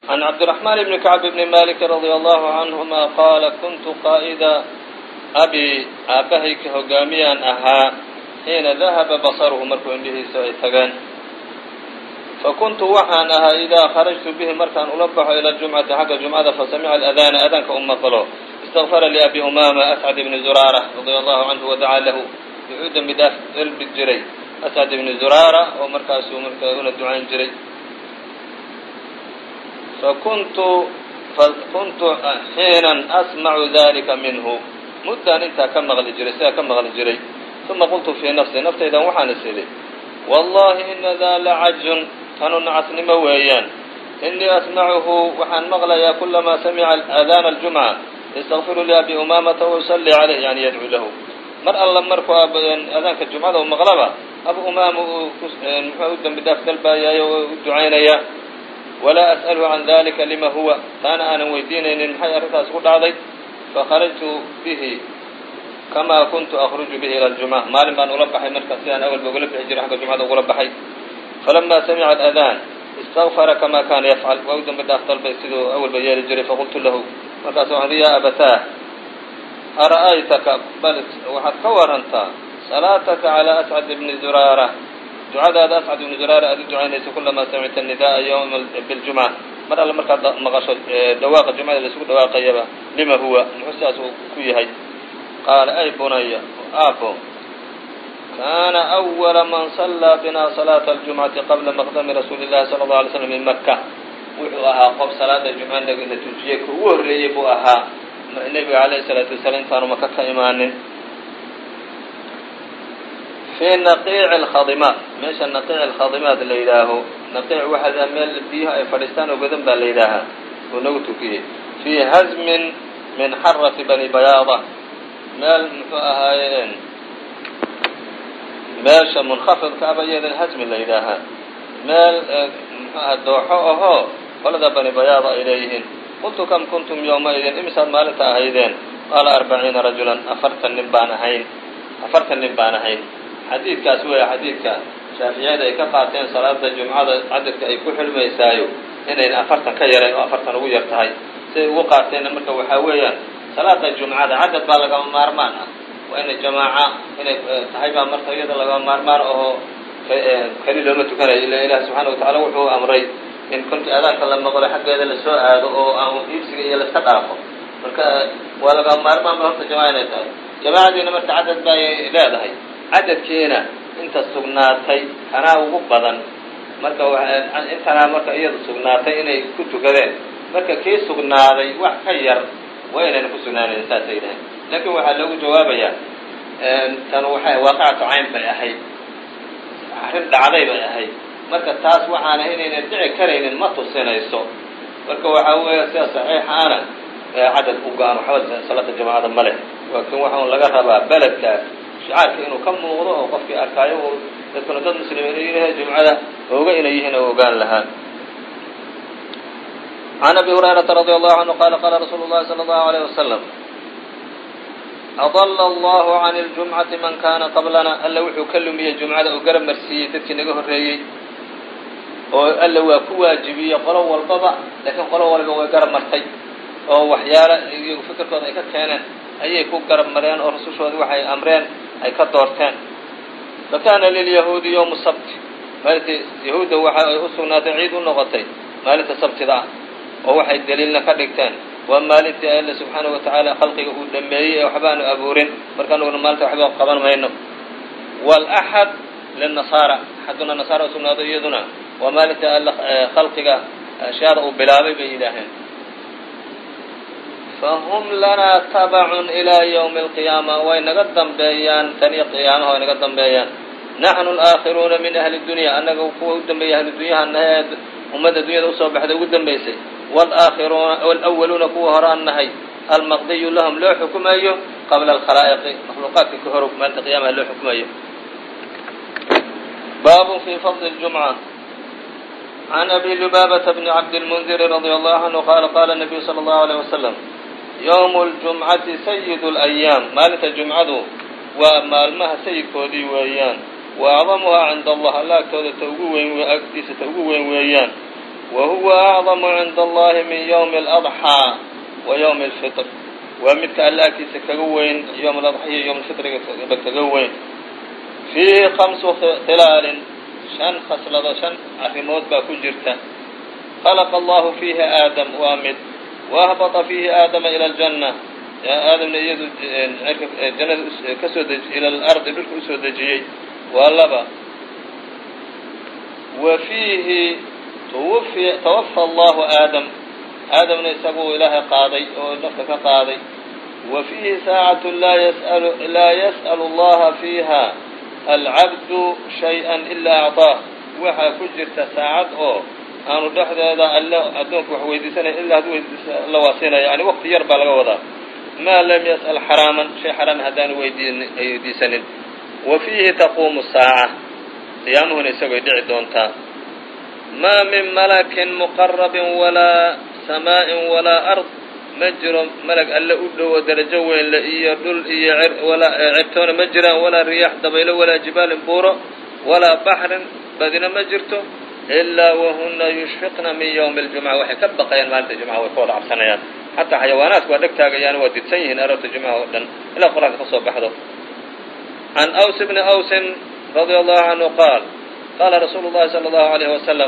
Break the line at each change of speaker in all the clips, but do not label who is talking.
عن عبد الرحمن بن كعب بن مالك رضي الله عنهما قال كنت قائد أبي aabbahay ka hogaamiyaan ahaa xiina dahaba baصaruhu markuu indhihiisa ay tagaan fakuntu waxaan ahaa إidaa kharajtu bihi markaan ula baxo ilى الجuمcati xagga جuمcada fasamica الأdاna أdaanka u maqlo اstغfara لأbi umama أسcد بن زurاarة رadي الله عanه وadacaa lahu wuxuu dembi dhaaf dalbi jiray أسcد بن زurاarة oo markaasuu una ducayn jiray kuntu xiina asmacu dalika minhu muddaan intaa ka maqli jiray sidaa ka maqli jiray uma qultu fii nafsi naftaydan waxaan is idhi wallahi ina daa lacajun tanu nacasnimo weeyaan inii asmacuhu waxaan maqlayaa kulamaa samica aadaana aljumca ystaqfiru liabi umaamata wausallii calayh yani yadcuu lahu mar alla markuu aadaanka jumcada u maqlaba abu umaama uu muxuu u dembi dhaaf dalbaayaayo oo u ducaynaya walaa as'aluhu can dalika lima huwa taana aanan weydiinaynin maxay arrintaas ku dhacday fakharajtu bihi kamaa kuntu akhruju bihi ila aljumca maalin baan ula baxay marka sidaan awalba ugula bixi jiray xagga jumcada ugula baxay falamaa samica aladaan istagfara kamaa kaana yafcal waa u dembi dhaaf dalbay siduu awalba yeeli jiray faqultu lahu markaas waxaan idhi yaa abataah ara'aytaka bal waxaad ka warantaa salaataka calaa ascad bni zuraara ducadaada ascad ibnu zuraara aad u ducaynayso kulamaa samicta nida'a ywma biljumca mar alle markaad maqasho dhawaaqa jumcada laisugu dhawaaqayaba lima huwa muxuu sidaas uu ku yahay qaala ay bunaya aabo kaana أwala man sallaa bina salaata aljumcati qabla maqdami rasuuli llahi sala allahu alay slam min maka wuxuu ahaa qof salaada jumca na tujiyey ka ugu horreeyey buu ahaa nebiga alayhi salaatu wasalaam intaanu maka ka imaanin fii naqiici alkhadimaat meesha naqiici alkhadimaat la yidhaaho naqiic waxaa meel biyaha ay fadhiistaan oo godan baa la yidhaahaa uu nagu tukiyey fii hazmin min xarati bani bayaada meel muxuu ahaayeen meesha munkhafidka aba iyadan hazmi la yidhaahaa meel muxuu aha dooxo ahoo qolada bani bayaada ay leeyihiin qultu kam kuntum yowmaidin imisaad maalinta ahaydeen qaala 40 rajulan afartan nin baan ahayn xadiidkaas weya xadiidka shaaficiyada ay ka qaateen salaada jumcada cadadka ay ku xilmaysaayo inayna afartan ka yarayn oo afartan ugu yar tahay siday ugu qaateenna marka waxaa weeyaan salaada jumcada cadad baa lagama maarmaan ah waa inay jamaaca inay tahay baa marka iyada lagama maarmaan ahoo keli looma tukanayo ila ilaah subxaana watacala wuxuu amray in kolkii aadaanka la maqlo xaggeeda lasoo aado oo aan iibsiga iyo laska dhaafo marka waa lagama maarmaan ba horta jamaca inay tahay jamaacadiina marka cadad bay leedahay cadadkiina inta sugnaatay kanaa ugu badan marka intanaa marka iyada sugnaatay inay ku tukadeen marka kii sugnaaday wax ka yar waa inayna ku sugnaanayn saasay dhahayn laakiin waxaa loogu jawaabayaa tan waxay waaqicatu cayn bay ahayd arrin dhacday bay ahayd marka taas waxaana inaynan dhici karaynin ma tusinayso marka waxaa weeya sida saxiixaana cadad u go-an waxba salaada jamaacada ma leh laakiin waxaan laga rabaa beledkaas shicaarka inuu ka muuqdo oo qofkii arkaayo uu dadkuna dad muslimiin yihiin jumcada ooga inay yihiin oo ogaan lahaan عن أبي هريرة رضي الله عنه قال قال رsuل اللhi صلى الله عليه وسلم أضل الله عن الجuمعة man kana qبلna alla wuxuu ka lumiyey jumcada oo garab marsiiyey dadkii naga horeeyey oo alla waa ku waajibiyey qolo walbaba laakiin qolo walba way garab martay oo waxyaala iyagu fikirkooda ay ka keeneen ayay ku garab mareen oo rasushoodii waxay amreen ay ka doorteen fakana lilyahuudi yوم الsabt maalintii yahuudda waxa ay u sugnaatay ciid u noqotay maalinta sabtida ah oo waxay daliilna ka dhigteen waa maalintii alla subxaanahu watacaala khalqiga uu dhameeyey ee waxba aanu abuurin marka anuguna maalinta waxba qaban mayno walaxad linasaara axaduna nasaara usugnaado iyaduna waa maalintii alla khalqiga ashyaada uu bilaabay bay yidhaaheen fahum lanaa tabacun ilaa ywmi alqiyaama way naga dambeeyaan taniyo qiyaamaha way naga dambeeyaan naxnu alaakhiruuna min ahli dunya annaga kuwa u dambeeyay ahli dunyaha nahay ummadda dunyada usoo baxday ugu dambaysay wاlأwaluuna kuwa hore an nahay almaqdiyu lahum loo xukumayo qabla alkhalaa'iqi makhluuqaadka ka hor maalinta qiyaamaha loo xukumayo baabun fii fadli اljumca can abi lubaabata bni cabdilmundiri radia allahu canhu qaala qaala nabiyu sala allahu alayh wasalam yowmu ljumcati sayid اlayaam maalinta jumcadu waa maalmaha sayidkoodii weeyaan wa acdamuhaa cinda allah alla agtooda agtiisa ta ugu weyn weeyaan wahuwa acdamu cinda allahi min ywmi اladxىa wa ywmi اlfitr waa midka alla agtiisa kaga weyn ywm اladxى iyo ywm lfitriga kaga weyn fiihi 5 khilaalin 5 khaslado 5 arrimood baa ku jirta khalaqa allahu fiihi aadam waa mid waahbata fiihi aadama ila اljanna aadamna iyadu jannada kasoo ila alardi dhulka usoo dejiyey waa laba wa fiihi tawafa allahu aadamna isaguu ilaahay qaaday oo nafta ka qaaday wa fiihi saacatu laa yas'alu allaha fiiha alcabdu shay-an ilaa acطaah waxaa ku jirta saacad oo aanu dhexdeeda alle addoonku wax weydiisanaya ilaa hadduu weydiisa alla waa siinaya yani waqti yar baa laga wadaa maa lam yas'al xaraaman shay xaraam haddaanu weydiisanin wa fiihi taquumu saaca qiyaamuhuna isagooy dhici doontaa maa min malakin muqarabin walaa samaa'in walaa ard ma jiro malag alle u dhowo darajo weyn le iyo dhul iyo cirtoona ma jiraan walaa riyaax dabaylo walaa jibaalin buuro walaa baxrin badina ma jirto ilaa wahuna yushfiqna min ywmi اljumca waxay ka baqayaan maalinta jumca way ka wada cabsanayaan xataa xayawaanaadku waa dheg taagayaan waa didsan yihiin aroorta jumca oo dhan ilaa qur-aanka ka soo baxdo can aws bni awsin radia allahu canhu qaal qaala rasuulu llahi salى اllahu alayh wasalam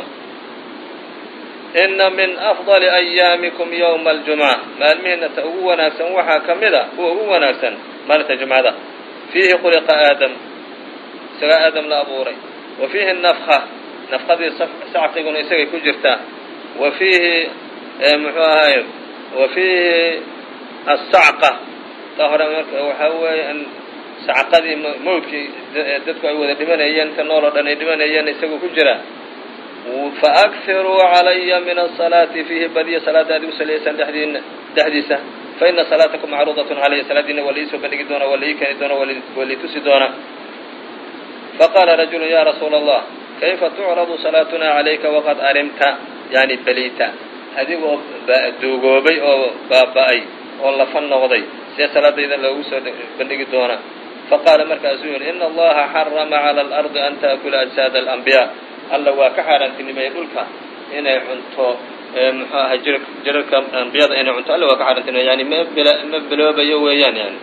ina min afضali ayaamikum ywma اljumca maalmihiina ta ugu wanaagsan waxaa ka mida kuwa ugu wanaagsan maalinta jumcada fiihi khuliqa aadam isagaa aadam la abuuray wa fiihi nafka nafqadii sacqiguna isagay ku jirtaa wa fiihi muxuu ahay wa fiihi asacqa taa hore marka waxaa weeye sacqadii mawdkii dadku ay wada dhimanayeen ka nool oo dhan ay dhimanayeen isaguu ku jira faأkiruu calaya min الصalaati fiihi badiya salaada aad igu saliyaysaan dhexdiisa faina salaatakum macruudaة calaya salaadiina waa laii soo bandhigi doona waa laii keeni doona waa lii tusi doona faqaala rajulu ya rasuula الlah kayfa tucradu salaatuna calayka waqad arimta yani belita adigoo duugoobay oo baaba'ay oo lafa noqday see salaadayda loogu soo bandhigi doona faqaala markaasuu yihi ina allaha xarama calى اlardi an taأkula ajsaad اlanbiyaa alla waa ka xaaraantinimeeyey dhulka inay cunto muxuu ahay jirarka ambiyada inay cunto alla waa ka xaaraantinimeey yani ma biloobayo weeyaan yani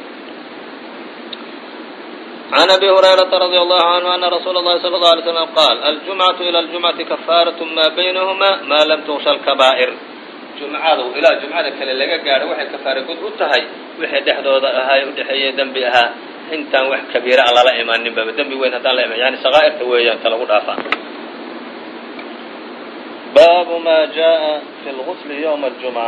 عن أبي هريرة رضي الله عنه أن رsuuل الlahi صلى الله عليه وسلم qاal الجuمعaة إلى الجuمعaةi كفاaraة ma baynahma ma lam تغشha الكبائر jumcadu ilaa jumcada kale laga gaadho waxay kafaara gud u tahay wixii dhexdooda ahaay udhexeeyey dembi ahaa intaan wax kabiira a lala imaanin baba dembi weyn haddaan la iman yani saqaa'irta weeyaan ta lagu dhaafaa baabu ma jaءa في الغسل يوم الجuمعة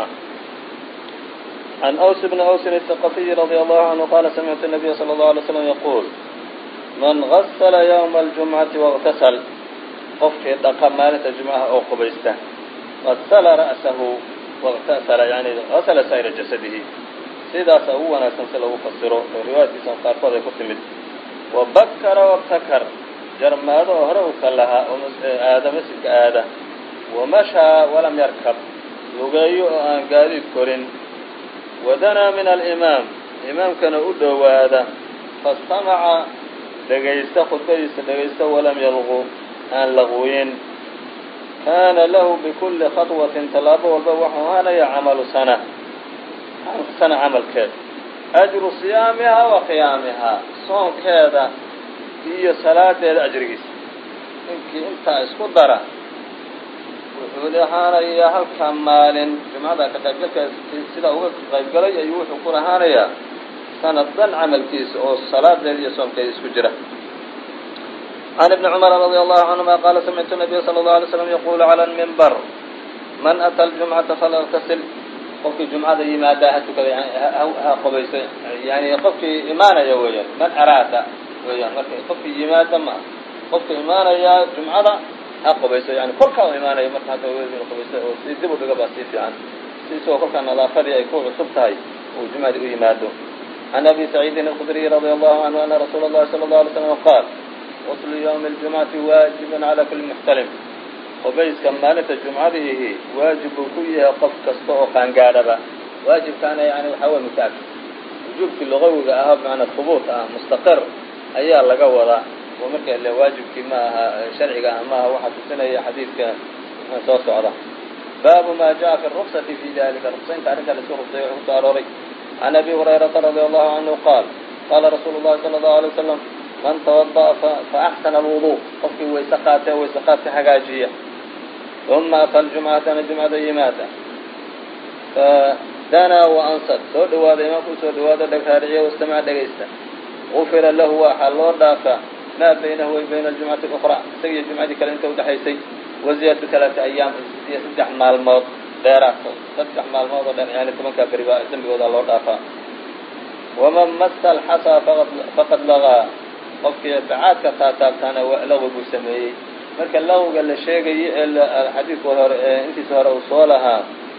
عن أوس بن أوس الثقفي رضي الله عنه قال سمعت النبي صلى الله عليه وسلم يقول من غسل يوم الجمعة واغتسل qofkii dhaqa maalinta jumcaha oo qubaysta غasla ra'sahu واغtasla yani غasla sayra jasadihi sidaasa ugu wanaagsan si lagu fasiro oo riwaayadkiisa qaarkood ay ku timid وabakara وابtakar jarmaado oo hore u ka lahaa oo aada masjidka aada وamashىa walam yarkab lugeeyo oo aan gaadiid korin wadanaa min alimaam imaamkana u dhowaada fastamaca dhegaysta khudbadiisa dhegaysta walam yalqu aan laqwiyin kaana lahu bikulli khaطwatin tallaabo walba waxuu ahaanaya camalu sana camalkeed ajru siyaamihaa wa qiyaamihaa soonkeeda iyo salaadeeda ajrigiisa ninkii intaa isku dara wuxuu lahaanayaa halka maalin jumcada ka qaybgalkeeda sidaa uga qaybgalay ayuu wuxuu ku lahaanayaa sanad dhan camalkiisa oo salaadeeda iyo soomkeeda isku jira عن ابن عمر رضي الله عنهما قال سمعت النبي صلى الله عليه وسلم يقول على المنبر من أتى الجمعة فليغتسل qofkii jumcada yimaada ha tukada ha qubaysto yani qofkii imaanaya weeyaan man araada weeyaan marka qofkii yimaada ma qofkii imaanaya jumcada ha qubaysto yani kolkaa uu imaanayo marka hadda weeyaan qubaysto oo si dib u dhiga baa si fiican si soo kolkaa nadaafadii ay ku cusub tahay oo jumcada u yimaado عن أبي سعيد الخدري رضي الله عنه أن رسول الله صلى الله عليه وسلم قال غسل يوم الجمعة واجب على كل محتلم qubayska maalinta jumcadiihi waajib uu ku yahay qof kasta oo qaangaadhaba waajibkaana yani waxaa way mutaakid wujuubkii lugawiga ahaa bimacnaa hubuut ah mustaqir ayaa laga wadaa oo marka le waajibkii ma aha sharciga ah ma aha waxaa tusinaya xadiidka soo socda
baabu ma jaءa fi الرksةi fi dalika ruksaynta arrinta la isku ruqseeyo wuxuu kusoo arooray can abi hurayrata radi allahu canhu qaal qaala rasuulu llahi salى الlahu عalيه wasalam man tawaضa'a faaxsana alwuضuء qofkii wayse qaatee wayse qaadka hagaajiya uma ata ljumcatana jumcada yimaada fadanaa waansad soo dhawaada imaamku usoo dhawaado dheg raariciya wastamaca dhegaysta gufira lahu waxaa loo dhaafaa maa baynahu way bayna aljumcati اlأkraa isaga iyo jumcadii kale inta udhaxaysay waziyaadatu 3 ayaam iyo 3 maalmood dheeraadkood 3 maalmood oo dhan yani 10kaa beri baa dembigooda loo dhaafaa waman masa alxasaa faqad lagaa qofkii bacaadka taataabtaana laqwi buu sameeyey marka laqwiga la sheegayay ee xadiidka hore intiisa hore uu soo lahaa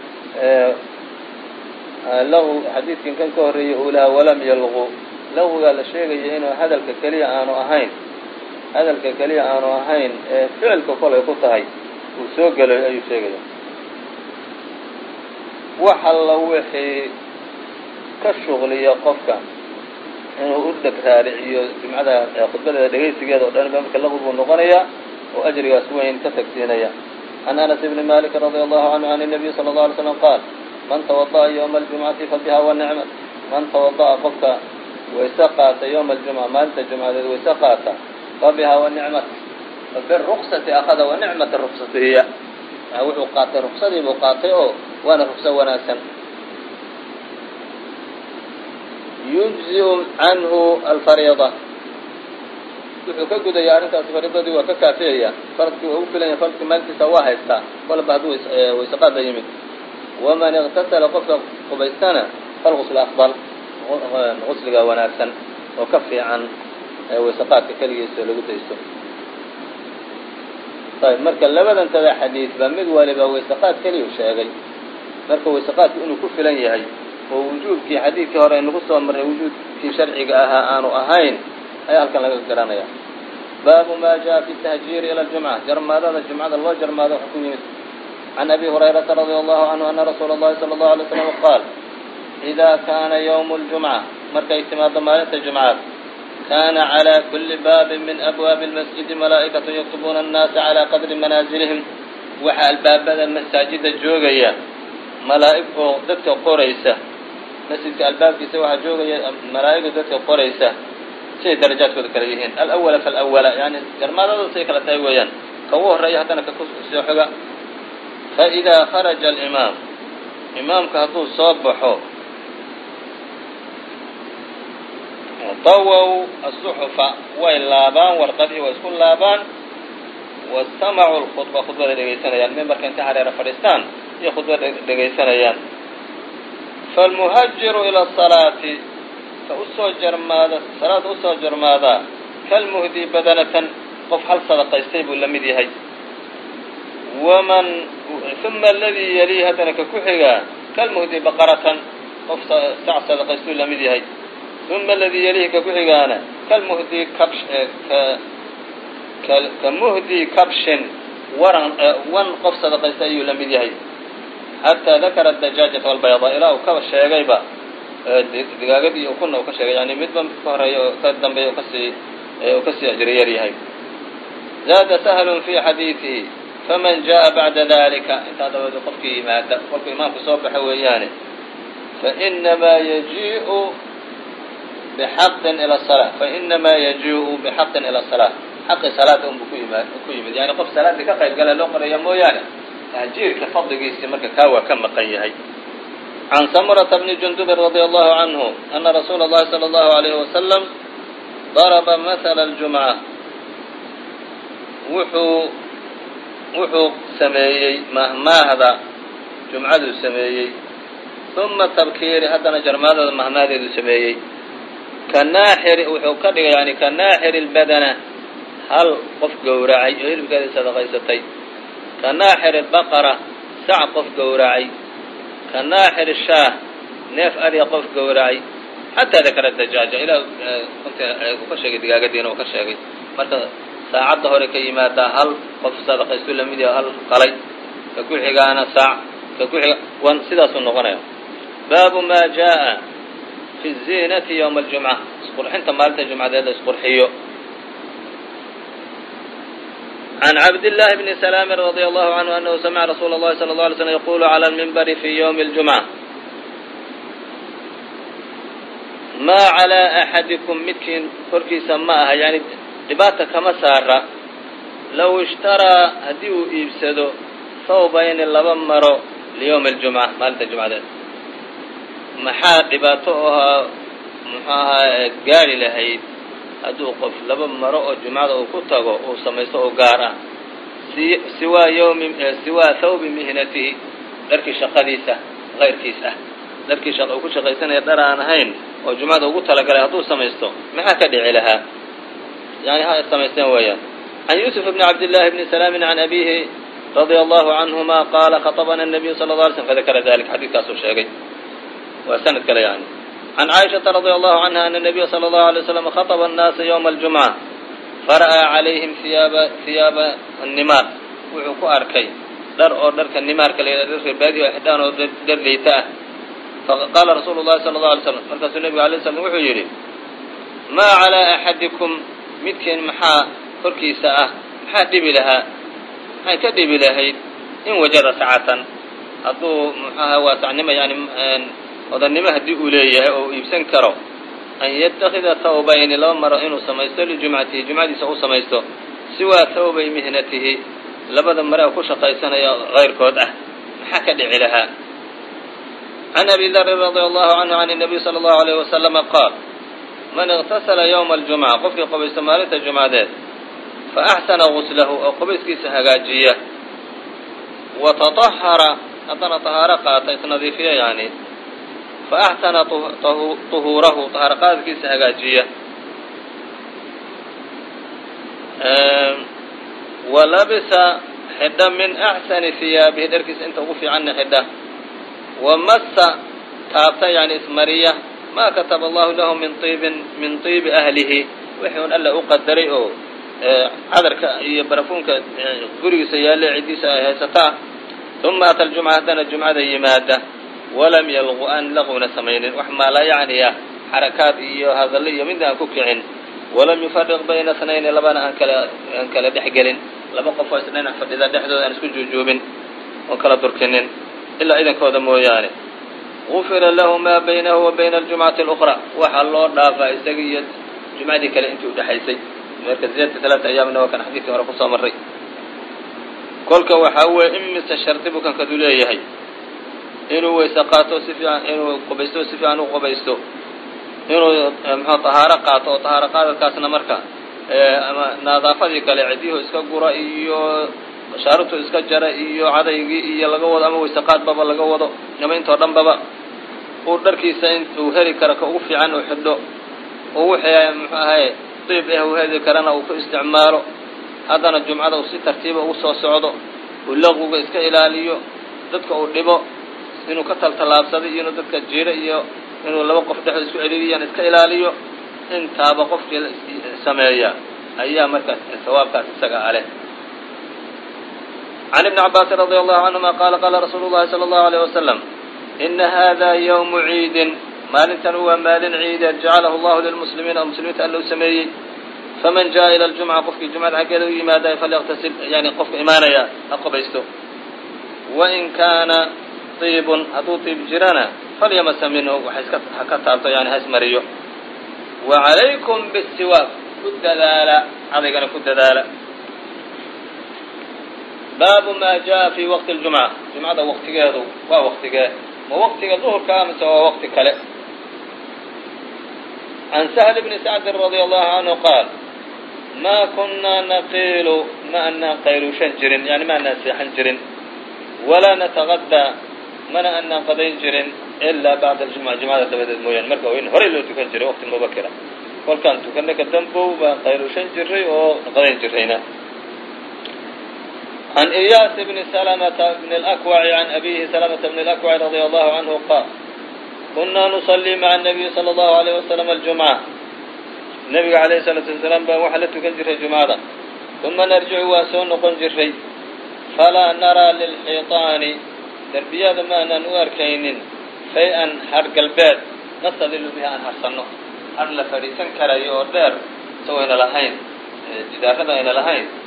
laqwi xadiidkan kan ka horreeyay uu lahaa walam yalqu laqwiga la sheegaya inuu hadalka keliya aanu ahayn ee ficilka kolay ku tahay uu soo gelay ayuu sheegaya wax alla wixii ka shuqliya qofka inuu u dheg raariciyo jumcada khudbadeeda dhegaysigeeda o dhan ba marka laqwi buu noqonayaa oo ajrigaas weyn ka tagsiinaya can anas ibni malik radi allahu canhu can الnabiy salى الlaه alay slam qaal man tawaضa'a ywma اljumcati fabiha wanicmat man tawaضa'a qofka wayse qaata ywma اljumca maalinta jumcadeed wayse qaata fabiha wanicmat fabiruksati akada wanicmat ruksatu hiya wuxuu qaatay ruksadii buu qaatay oo waana rukso wanaagsan yujziu canhu alfariida wuxuu ka gudaya arrintaas fariidadii waa ka kaafiyaya faradkii waa ugu filanya faradkii maalintiisa waa haystaa kolba hadduu wayseqaad la yimid waman iqtasala qofka qubaystana falgusl afdal gusliga wanaagsan oo ka fiican wayseqaadka keligiisa lagu daysto ayb marka labadantada xadiid ba mid waliba wayseqaad keliyu sheegay marka wayseqaadku inuu ku filan yahay oo wujuubkii xadiidkii hore aynu ku soo marray wujuubkii sharciga ahaa aanu ahayn ayaa halkan laga garanaya baabu ma jaءa fi tahjiiri ila ljumca jarmaadada jumcada loo jarmaado wuxuu ku yimid can abi hurayrata radi allahu canhu ana rasuula اllahi salى اllahu alay slam qaal إida kana ywm اljumca markay timaado maalinta jumcaad kana calى kuli baabi min abwaabi اlmasjidi malaa'ikatu yaktubuuna الnaasa calى qadri manaazilihim waxaa albaabada masaajida joogaya malaa'ig oo dadka qoraysa masjidka albaabkiisa waxaa joogaya malaa'igdu dadka qoraysa siday darajaadkooda kala yihiin alawala falawala yani jarmaadada say kala tahay weeyaan ka ugu horreeya haddana ka kusoo xoga faidaa kharaja alimaam imaamka hadduu soo baxo dawow asuxufa way laabaan warqadii way isku laabaan wastamacuu lkhudba khudbada dhegaysanayaan mimbarka intay hareera fadhiistaan iyo khudbada dhegaysanayaan falmuhajiru ila asalaati ka usoo jarmaada salaada usoo jarmaadaa kalmuhdii badanatan qof hal sadaqaystay buu la mid yahay uma aladii yalihi haddana ka ku xigaa kalmuhdii baqaratan qof sac sadaqaystuu la mid yahay uma aladii yalihi ka ku xigaana kalmuhdii kamuhdii kabshin wan qof sadaqaysta ayuu la mid yahay xataa dakara adajaajata walbayda ilaa uu ka sheegayba digaagadii ukuna uu ka sheegay yani midba mid ka horeeya oo ka dambeeya oo kasii ajri yar yahay zaada sahlun fi xadiidihi faman jaءa bacda dalika intaa dabadeed qofkii yimaada kolkuu imaamku soo baxa weeyaane fainamaa yajiiu bixaqin ila salaa xaqi salaada unbuu ku yimid yani qof salaadii ka qayb gala loo qoraya mooyaane tahjiirka fadligiisii marka kaa waa ka maqan yahay can samurata bni jundubin radi allahu canhu ana rasuula اllahi salى اllahu alayhi wasalam daraba mahala اljumca wuxuu sameeyey mahmaahda jumcaduu sameeyey uma tabkiiri haddana jarmaadada mahmahdeedu sameeyey kanaaxiri wuxuu ka dhigay yani kanaaxiri اlbadana hal qof gowracay oo hilibkeedii sadaqaysatay kanaaxiri baqara sac qof gowracay kanaaxiri shaah neef arya qof gowracay xataa dakara dajaaja ilaa uu ka sheegay digaagadiina uu ka sheegay marka saacadda hore ka yimaadaa hal qof sadaqaystu lamid yahay hal qalay ka ku xigaana saac ka ku xiga wan sidaasuu noqonaya baabu ma jaa fi الziinati ywma اljumca isqurxinta maalinta jumcadeed la isqurxiyo عن عبد الله بن سلام رضي الله عنه أنه سمع رسول الله صلى الله عليه وسلم يقول على المنبر في يوم الجمعة ما على أحدكم midkiin korkiisa ma aha yani dhibaata kama saara low ishtara haddii uu iibsado thawbayni laba maro liyowmi اljumca maalinta jumcadeed maxaa dhibaato ahaa muxuu ahaa gaari lahayd hadduu qof laba maro oo jumcada uu ku tago uu samaysto oo gaar ah siwaa thawbi mihnatihi dharkii shaqadiisa kayrkiis ah dharkii shaqa uu ku shaqaysanaya dhar aan ahayn oo jumcada ugu talagalay hadduu samaysto maxaa ka dhici lahaa yani ha samaysteen weeyaan can yuusuf bni cabdillahi bni salaamin can abiihi radia allahu canhuma qaala khaطabana الnabiyu sala اla alay slm fadakara dalik xadiidkaasuu sheegay waa sanad kale yani can caaishaةa radia allahu canha ana الnabiya salى اllahu alay waslam khaطba الnaasa ywma اljumca fara'aa calayhim hiyaaba الnimaar wuxuu ku arkay dhar oo dharka nimaarka la yidhah dharka baadiyo xidhaan oo dhar liita ah faqaala rasuulu llahi sala allahu alay slam markaasuu nebigu alay slam wuxuu yidhi maa calaa axadikum midkiin maxaa korkiisa ah maxaa dhibi lahaa maxay ka dhibi lahayd in wajada sacatan hadduu muxuaha waasacnimo yani odannimo haddii uu leeyahay oo iibsan karo an yatakida thawbayni laba maro inuu samaysto lijumcatihi jumcadiisa u samaysto siwaa thawbay mihnatihi labada mare oo ku shaqaysanaya kayrkood ah maxaa ka dhici lahaa عن أبي ذر رضي الله عنه عن النبي صلى الله عليه وسلم قال من اغتسل يوم الجمعة qofkii qubaysta maalinta jumcadeed فأحسن غسله oo qubayskiisa hagaajiya وتطهر haddana طahaaro qaata isnadiifiya yani فأحسن طهوuرahu طahaaro qaadkiisa hagaajiya وlabisa xidha min أحسن ثiyaabihi dharkiisa inta ugu fiicanna xidha وmasa taabta yani ismariya ma kataba allahu lahu min طiibi ahlihi wixii un alla u qadaray oo cadarka iyo barafuunka gurigiisa yaale ciddiisa ay haysataa uma ata ljumca haddana jumcada yimaada walam yalqu aan laqwna samaynin wax maala yacniya xarakaad iyo hadallo iyo midna aan ku kicin walam yufariq bayna اثنayni labana aan kala dhex gelin laba qof oo isdhinac fadhida dhexdooda aan isku juujuubin oon kala durkinin ilaa idankooda mooyaane gufira lahu maa baynahu wa bayna aljumcati اlأkhra waxaa loo dhaafaa isaga iyo jumcadii kale intii udhexaysay marka ziyadta talaata ayaamna waa kan xadiidkii hore kusoo marray kolka waxaa weeye imise shardi buu kankadu leeyahay inuu weyse qaato si fiican inuu qubaysto si fiican u qubaysto inuu muxuu tahaaro qaato oo tahaaro qaadadkaasna marka ama nadaafadii kale cidihu iska gura iyo shaarubtu iska jara iyo cadaygii iyo laga wado ama weyse qaadbaba laga wado ama intoo dhan baba uu dharkiisa intuu heli karo ka ugu fiican uu xidho oo wixii muxuu ahaye diib uu heli karana uu ku isticmaalo haddana jumcada uu si tartiiba ugu soo socdo uu laqwiga iska ilaaliyo dadka uu dhibo inuu ka taltallaabsado iyo inuu dadka jiro iyo inuu laba qof dhexda isku celiliyaan iska ilaaliyo intaaba qofkii sameeya ayaa markaas sawaabkaas isaga aleh عن ابن عباس رضي الله عنهما قال قال رsuuل اللhi صلى الله عليه وسلم إن hذا يوم عيid maalintan waa maalin ciide جaعaله الله للمسلمiiن oo mسلimiinta alla u sameeyey faman جاءa إلى الجuمعة qofkii جuمcada xaggeeda u yimaada falyqtasil yani qofka imaanaya ha qubaysto وإn kaana طiib hadduu طiib jirana falyamasa minhu ha ka taabto yani ha ismariyo وعalayكم bالsiwاaq ku dadaala cadaygana ku dadaala baabu ma jaءa fi waqti اljumca jumcada waqtigeedu waa waqtigee ma waqtiga duhurka mise waa waqti kale can sahl bni sacdi radي allahu canhu qaal ma kunaa naqiilu ma anaan qayluushan jirin yani ma anaan seexan jirin walaa natagadaa mana anaan qadayn jirin ilaa bacda aljumca jumcada dabadeed mooyaane marka in horey loo tukan jiray waqti mubakira kolkaan tukanay ka dambow baan qayluushan jiray oo qadayn jirayna عن إياس بن سلمة بن الأكوع عن أبيه سلمة بن الأكوع رضي الله عنه قال كنا نصلي مع النبي صلى الله عليه وسلم الجمعة النبي عليه الصلاة والسلام baan waxa la tukan jiray jumcada ثuma narjicu waa soo noqon jiray falaa naraa lilxiiطaani derbiyada ma aanan u arkaynin shay-an har galbeed nastadilu bihi aan harsanno har la fadhiisan karayo oo dheer isagoo ayna lahayn jidaarada ayna lahayn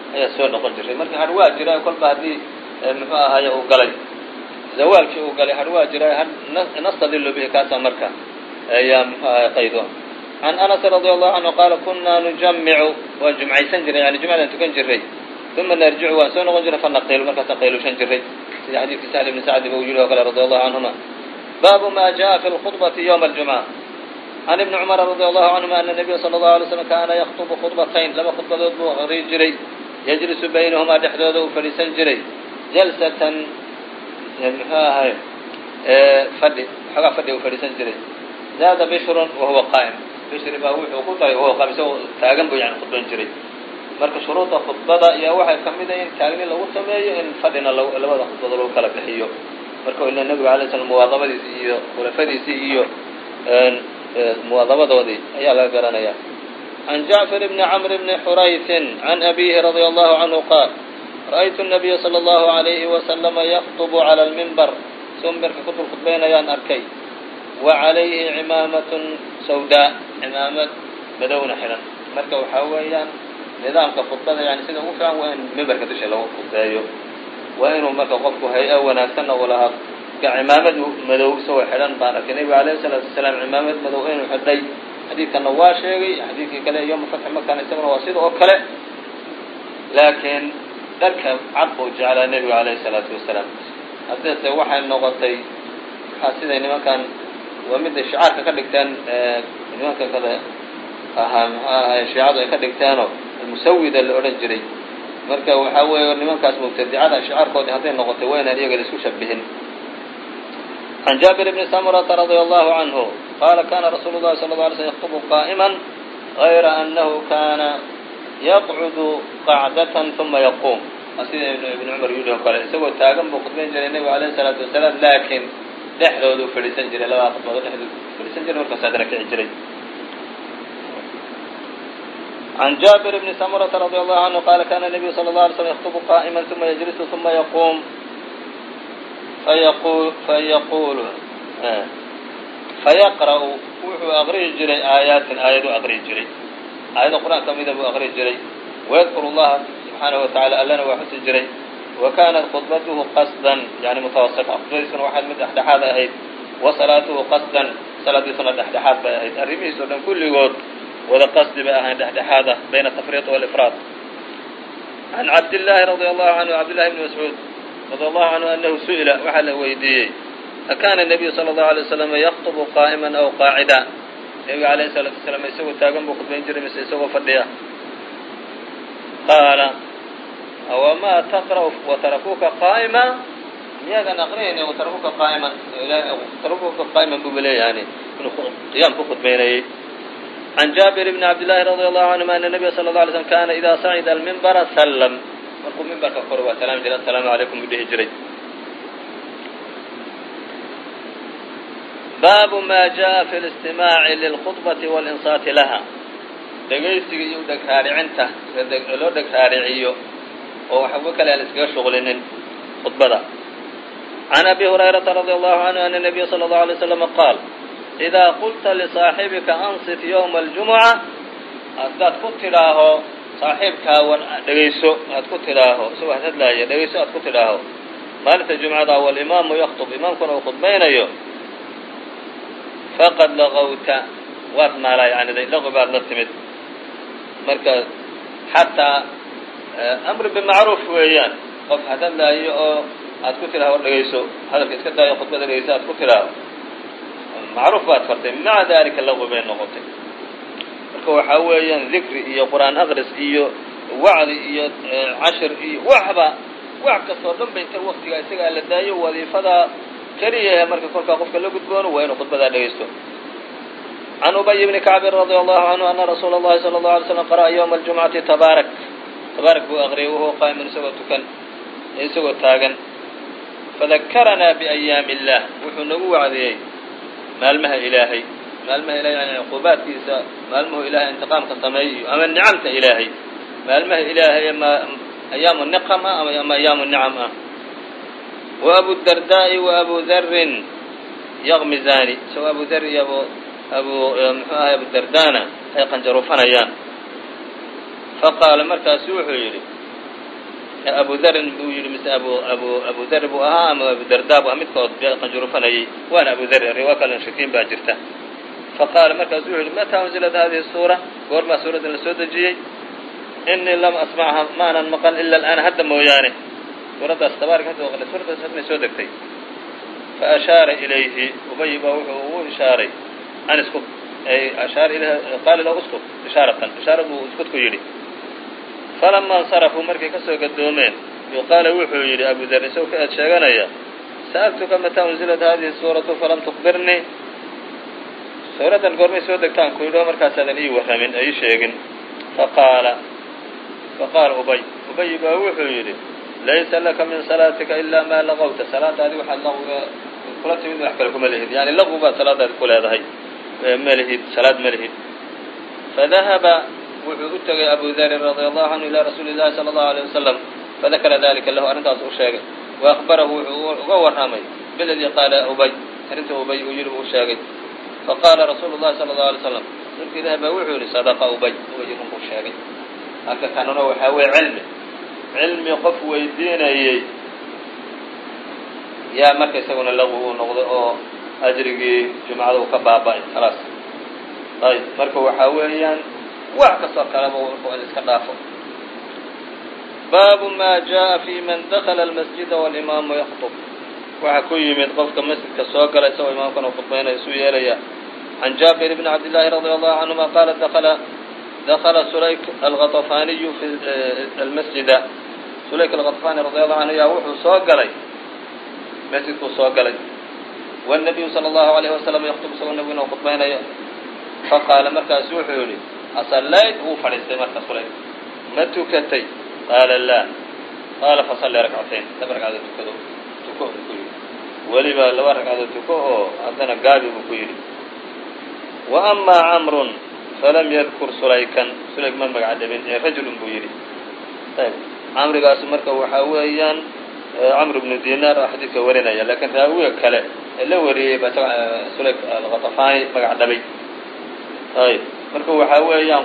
ayaa soo noqon jiray. marka hadh waa jira kolba haddii muxuu ahaye uu galay zawaalkii uu galay hadh waa jira nastadilu bihi kaasaa marka ayaa muxuu ahaye qaydo. can anas radi allahu canhu qaala kunaa nujamicu waan jumcaysan jiray yani jumcadaan tukan jiray uma narjicu waan soo noqon jiray fanaqilu markaasaan qayluushan jiray sida xadiidkii sahl ibni sacd ba uu yidhi oo kale radi allahu canhuma. baabu ma jaءa fi lkhudbati ywma aljumca. can ibni cumara radi allahu canhuma ana nabiya sala allahu alay slam kaana yaktubu khudbatayn laba khudbadood buu aqriyi jiray yajlisu baynahumaa dhexdooda uu fadhiisan jiray jalsatan muxuu ahay fadhi xoogaa fadhi uu fadhiisan jiray. zaada bishrun wahuwa qaa'im bishri baa wuxuu ku daray wahuwa qaa'im isagoo taagan buu yani khudban jiray. marka shuruuda khudbada ayaa waxay ka mid ah in taagni lagu sameeyo in fadhina labada khudbado lagu kala bixiyo. marka ila nabiga alay slam muwaadabadiisii iyo khulafadiisii iyo muwaadabadoodii ayaa laga garanaya. can jacfar bni camr bni xuraytin can abihi radia allahu canhu qaal ra'aytu الnabiya salى allahu عalayhi wasalama yakطbu calى lmimbar sumberka ku dul khudbaynayaan arkay wa calayhi cimaamatun sawdaa cimaamad madowna xihan. marka waxaa weeyaan nidaamka khudbada yani sida ugu fiican waa in mimbarka dusha lagu khudbeeyo waa inuu marka qofku hay-a wanaagsanna u lahaa. cimaamad madow isagoo xidhan baan arkay nebiga alayhi salaatu wasalaam cimaamad madow inuu xidhay xadiidkana waa sheegay xadiidkii kale yowma fatxi makana isaguna waa sida oo kale laakiin dharka cad buu jeclaa nebiga alayhi salaatu wasalaam. haddase waxay noqotay siday nimankan waa midday shicaarka ka dhigteen nimanka kale ahaa muxuu ahay shiicadu ay ka dhigteenoo almusawida la odhan jiray. marka waxaa weeye nimankaas mubtadicada shicaarkoodii hadday noqotay waa inaan iyaga la isku shabihin. can jaabir bni samurata radia allahu canhu qaala kana rasuulu llahi sala alla alay slm yaktubu qaa'iman gayra annahu kana yaqcudu qacdatan uma yaquum. sida ibnu cumar yidhi oo kale isagoo taagan buu khudbayn jiray nebigu alayhi salaatu wasalaam laakiin dhexdoodu fadhiisan jiray labada khudbadood dhexdoodu fadhiisan jiray markaas haddana kici jiray. can jaabir bni samurata radi allahu canhu qaala kana nabiyu sala allahu alay slam yaktubu qaa'iman uma yajlisu uma yaquum fayaqra'u wuxuu aqriyi jiray aayaatin aayadu aqriyi jiray aayada qur-aan ka mida buu aqriyi jiray wayadkuru llaha subxaanahu watacala allana waa xusi jiray. wa kanat khudbatuhu qasdan yani mutawasita khudbadiisuna waxaad mid dhexdhexaad ahayd wa salaatuhu qasdan salaadiisuna dhexdhexaad bay ahayd. arrimihiis oo dhan kulligood wada qasdi bay ahayn dhexdhexaad ah bayna atafriiq walifraad. can cabdillaahi radia allahu canhu cabdillahi bni mascuud radi allahu canhu anahu su'ila waxaa la weydiiyey akana nabiyu sala allahu alay wasalam yaktubu qaa'iman aw qaacida nebiga alayhi salaatu wasalaam isagoo taagan buu khudbayn jiray mise isagoo fadhiya. qaala awamaa taqra'u watarakuuka qaa'ima miyaadan aqrinayni watarakuuka qaa'iman watarakuuka qaa'iman buuba leeyahani inuu qiyaam ku khudbaynayay. can jaabir bni cabdillahi radi allahu canhuma ana nabiya sala alla alay slm kana ida sacida almimbara sallam markuu mimbarka koro waa salaami jiray assalaamu calaykum buu dhihi jiray. baabu ma jaءa fi اlistimaaci lilkhudbati walinsaati laha dhegaysiga iyo dheg raaricinta loo dheg raariciyo oo waxba kale aan iskaga shuqlinin khudbada. can abi hurayrata radi allahu canhu ana nabiya sala allahu alay slam qaal idaa qulta lisaaxibika ansit ywma aljumuca haddaad ku tidhaaho saaxiibkaa wan dhegayso aad ku tidhaaho isagoo hadlaaya dhegayso aad ku tidhaaho maalinta jumcada walimaamu yakhtub imaamkuna uu khudbaynayo faqad laqawta waad maalaayacniday laqwi baad la timid. marka xataa amri bimacruuf weeyaan qof hadlaayo oo aad ku tidhaaho dhegayso hadalka iska daayo khudbada dhegayso aad ku tidhaaho macruuf baad fartay maca dalika laqwi bay noqotay. marka waxaa weeyaan dikri iyo qur'aan aqris iyo wacdi iyo cashir iyo wax kastoo dhan ba inta waktigaa isagaa la daayo wadiifadaa keliya marka kolkaa qofka la gudboono waa inuu khudbadaa dhegaysto. can ubay bni kacbin radia allahu canhu ana rasuula اllahi salى اllahu alay slam qara'a ywma aljumcati tabaarak buu aqriyay wahuwa qaa'imun isagoo tukan isagoo taagan. fadakarana biayaami illah wuxuu nagu wacdiyey maalmaha ilaahay yani cuquubaadkiisa maalmuhu ilahay intiqaamka sameeyo ama nicamta ilaahay maalmaha ilaahay ama ayaamu niqam ah ama ayaamu nicam ah. wa abu dardaa'i wa abu dharrin yaqmizaani isagoo abu dhar iyo muxuu ahay abu dardaana ay qanjaruufanayaan. faqaala markaasu wuxuu yidhi
abu darin buu yidhi mise abu dar buu ahaa ama abu darda bu midkood qanjurufanayay waana abu dar riwaa kalen shakiin baa jirta faqaala markaasuu wuxu yidhi mataa unzilad hadihi suura goormaa suuraddan la soo dejiyey inii lam asmacha maanan maqan ila al'aana hadda mooyaane suuraddaas tabaarak hadda maqlay suuraddaas hadmay soo degtay faashaara ilayhi ubay baa wuxuu ugu ishaaray an iskut ashaara ilayhi qaala lahu uskut ishaaratan ishaara buu iskut ku yidhi falama insarafuu markay ka soo gadoomeen yuqaala wuxuu yidhi abu dar isagoo ka eed sheeganaya sa'altuka mataa unzilad hadihi suuratu falam tukbirnii suuraddan goormay soo degtaan ku yidhi oo markaasaadan ii warramin ii sheegin faqaala ubay baa wuxuu yidhi laysa laka min salaatika ilaa maa laqawta salaadaadii waxaad laqwiga kula timid wax kale kuma lihid yani laqwi baad salaadaadi ku leedahay ma lihid salaad ma lihid fadahaba wuxuu u tegay abu darin radia allahu canhu ilaa rasuuli llahi sala allahu alيyه wasalam fadakara dalika lahu arrintaas u sheegay waakbarahu wuxuu uga warramay biladii qaala ubay arrinta ubay uu yidhi uu sheegay faqaala rasuulu llahi sala allahu alay slam rasuulka ilahi baa wuxuu yidhi sadaqa ubay runbuu sheegay halka kanuna waxaa weye cilmi qof weydiinayey yaa marka isaguna laqwi uu noqday oo ajrigii jumcada uu ka baaba'ay khalaas ayb marka waxaa weeyaan wax kastoo kaleba in iska dhaafo baabu ma jaءa fi man dakla almasjida walimaamu yakطub waxaa ku yimid qofka masjidka soo gala isagoo imaamkana khudbaynaya isuu yeelaya can jaabir bni cabdillaahi radia allahu canhuma qaala dakla sulayk alغaطafaaniyu fi almasjida sulayk alغaطafaani radia allahu canhu yaa wuxuu soo galay masjidkuu soo galay wالnabiyu salى allahu alayhi wasalam yakطub isagoo nabiguna khudbaynaya faqaala markaasu wuxuu yihi asallayt wuu fadhiistay marka sulayk ma tukatay qaala laa qaala fasalli rakcatayn laba ragcadood tuko buu ku yidhi weliba laba ragcadood tuko oo haddana gaabi buu ku yidhi wa amaa camrun falam yadkur sulaykan sulayk ma magaca dhabin ee rajulun buu yidhi ayb camrigaas marka waxaa weeyaan camr bnu dinar oo xadiidka warinaya laakiin raawiga kale ee la wariyey baa sulayk alغaطafaani magac dhabay ayb marka waxaa weeyaan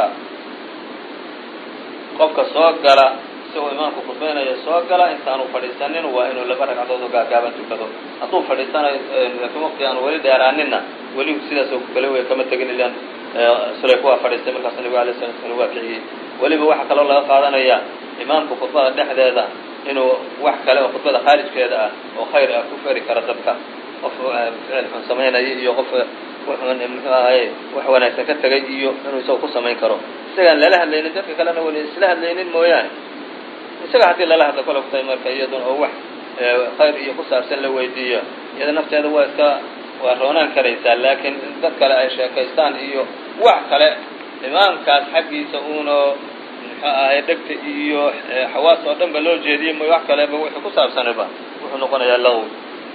qofka soo gala isagoo imaamku khudbaynaya soo gala intaanu fadhiisanin waa inuu laba ragcadood oo gaagaaban tukado hadduu fadhiisanayo laakiin waqti aanu weli dheeraaninna weli sidaasoo kale wey kama tegin ilaan sulayk waa fadhiistay markaas nabigu alay sala slam waa kiciyey weliba waxaa kaloo laga qaadanaya imaamka khudbada dhexdeeda inuu wax kale oo khudbada khaarijkeeda ah oo khayr ah ku feri karo dadka qof ficil xun samaynaya iyo qof muxuu ahaye wax wanaagsan ka tegay iyo inuu isaga ku samayn karo isagaan lala hadlaynin dadka kalena weli isla hadlaynin mooyaane isaga haddii lala hadla kole kutay marka iyadun oo wax khayr iyo ku saabsan la weydiiyo iyada nafteeda waa roonaan karaysaa laakiin dad kale ay sheekaystaan iyo wax kale imaamkaas xaggiisa uuna muxuu ahaye dhegta iyo xawaas oo dhan ba loo jeediyey mooy wax kaleba wixii ku saabsanayba wuxuu noqonayaa laqwi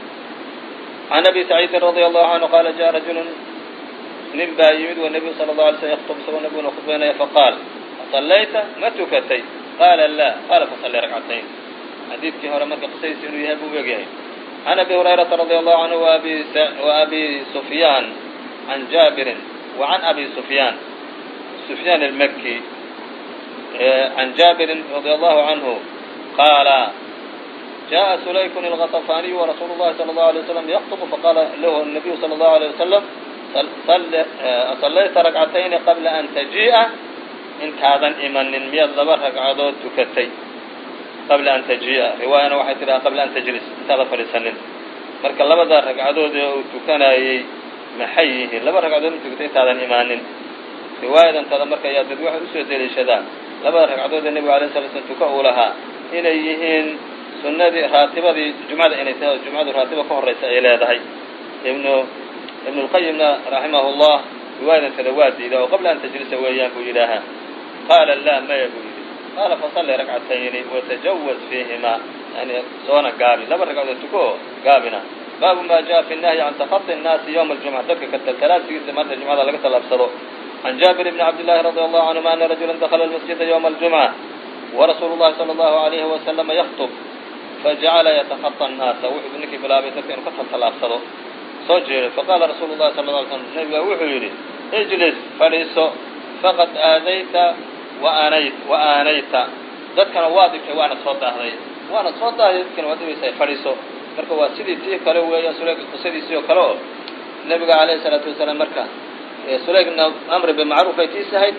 can abi saciidin radia allahu canhu qaala jaءa rajulu nin baa yimid wanabiyu sala allahu alay slm yakطub isagoo nabiguna khudbaynaya faqaal asallayta ma tukatay qaala laa qaala fasalli rakcatayn xadiidkii hore marka qisadiisa inuu yahay buu egyahay can abi hurayrata radia allahu canhu wa abi sufyaan can jaabirin wa can abi sufyaan almaki can jaabirin radia allahu canhu qaala jaءa sulaykun alغaطafaaniyu warasuulu llahi salى اllahu alيه wasalam yakطbu faqaala lahu الnabiyu salى اllahu alيه wasalam asallayta rakcatayni qabla an tajii'a intaadan imanin miyaad laba ragcadood tukatay qabla an tajii'a riwaayana waxay tidhaha qabla an tajlis intaadan fadhiisanin marka labada ragcadood ee uu tukanayey maxay yihiin laba ragcadood ma tukatay intaadan imaanin riwaayadantada marka ayaa dad waxay usoo deliishadaan labada ragcadood ee nebigu alay sala slam tuka uu lahaa inay yihiin sunnadii raatibadii jumcada inay tahay oo jumcadu raatiba ka horraysa ay leedahay ibnu اlqayimna raximah اllah riwaayadantada waa diida oo qabla an tajlisa weeyaan buu yidhaahaa qaala laa maya buu yidhi qaala fasalli rakcatayni watajawaz fiihima yani soona gaabi laba ragcadood tuko oo gaabina baabu ma jaءa fi الnahyi can takhaطi الnaasi ywma اljumca dadka kataltallaabsigiisa marka jumcada laga tallaabsado can jaabir bni cabdillahi radi allahu canhuma ana rajula dakla almasjida ywma اljumca warasuulu اllahi salى اllahu alayhi wasalama yakطb fajacala yatakhaطa الnaasa wuxuu ninkii bilaabay dadka inuu ka tallaabsado soo jeeday faqaala rasuulu llahi sala lla alay slam nabiga wuxuu yidhi ijlis fadhiiso faqad aadayta wa aanayta dadkana waa dhibtay waana soo daahday dadkana waa dhibaysa fadhiiso marka waa sidii tii kale weeya Sulayg qisadiisii oo kale oo nabiga calayhi salaatu wasalaam marka Sulaygna amri bimacruuf ay tiisahay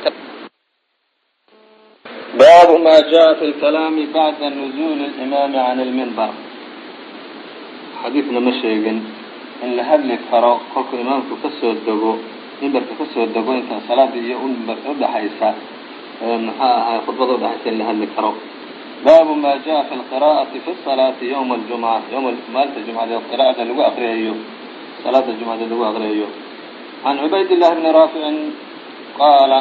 باب ما جاء في الكلام بعد نزول الإمام عن المنبر حديثنا مشيغن إن لهدلك فرق قلق إمامك كسو الدقو منبرك كسو الدقو إن كان صلاة منبر أبدا حيثا خطبة أبدا حيثا إن لهدلك فرق باب ما جاء في القراءة في الصلاة يوم الجمعة مالة الجمعة القراءة اللي أقرأيه صلاة الجمعة اللي أقرأيه عن عبيد الله بن رافع قال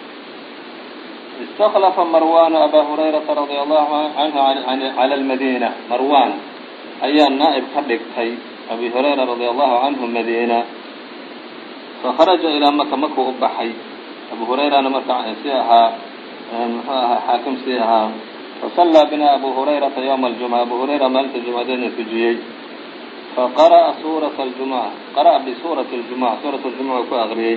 استخلف مروان أبا هريرة رضي الله عنه على المدينة مروان أي النائب كردكتي أبي هريرة رضي الله عنه مدينة فخرج إلى مكة أبحي أبو هريرة أنا مكة سيها حاكم سيها فصلى بنا أبو هريرة يوم الجمعة أبو هريرة مالت الجمعتين في جيي فقرأ سورة الجمعة قرأ بسورة الجمعة سورة الجمعة كأغري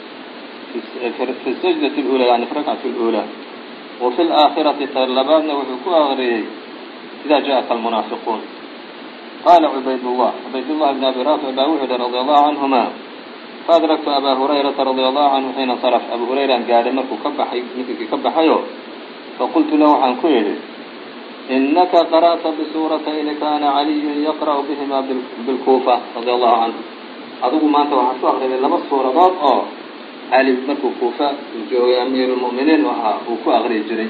في السجدة الأولى يعني في الركعة الأولى وفي الآخرة تغلبان وحكوا أغريه إذا جاءك المنافقون قال عبيد الله بن أبي رافع باوحد رضي الله عنهما فأدركت أبا هريرة رضي الله عنه حين صرف أبو هريرة قال مكو كبحيو فقلت له عن كله إنك قرأت بسورتين كان علي يقرأ بهما بالكوفة رضي الله عنه أظن ما أنت وحسوا أغريه لما الصورة ضاد علي مركو كوفة جوي أمير المؤمنين وكو أغري جري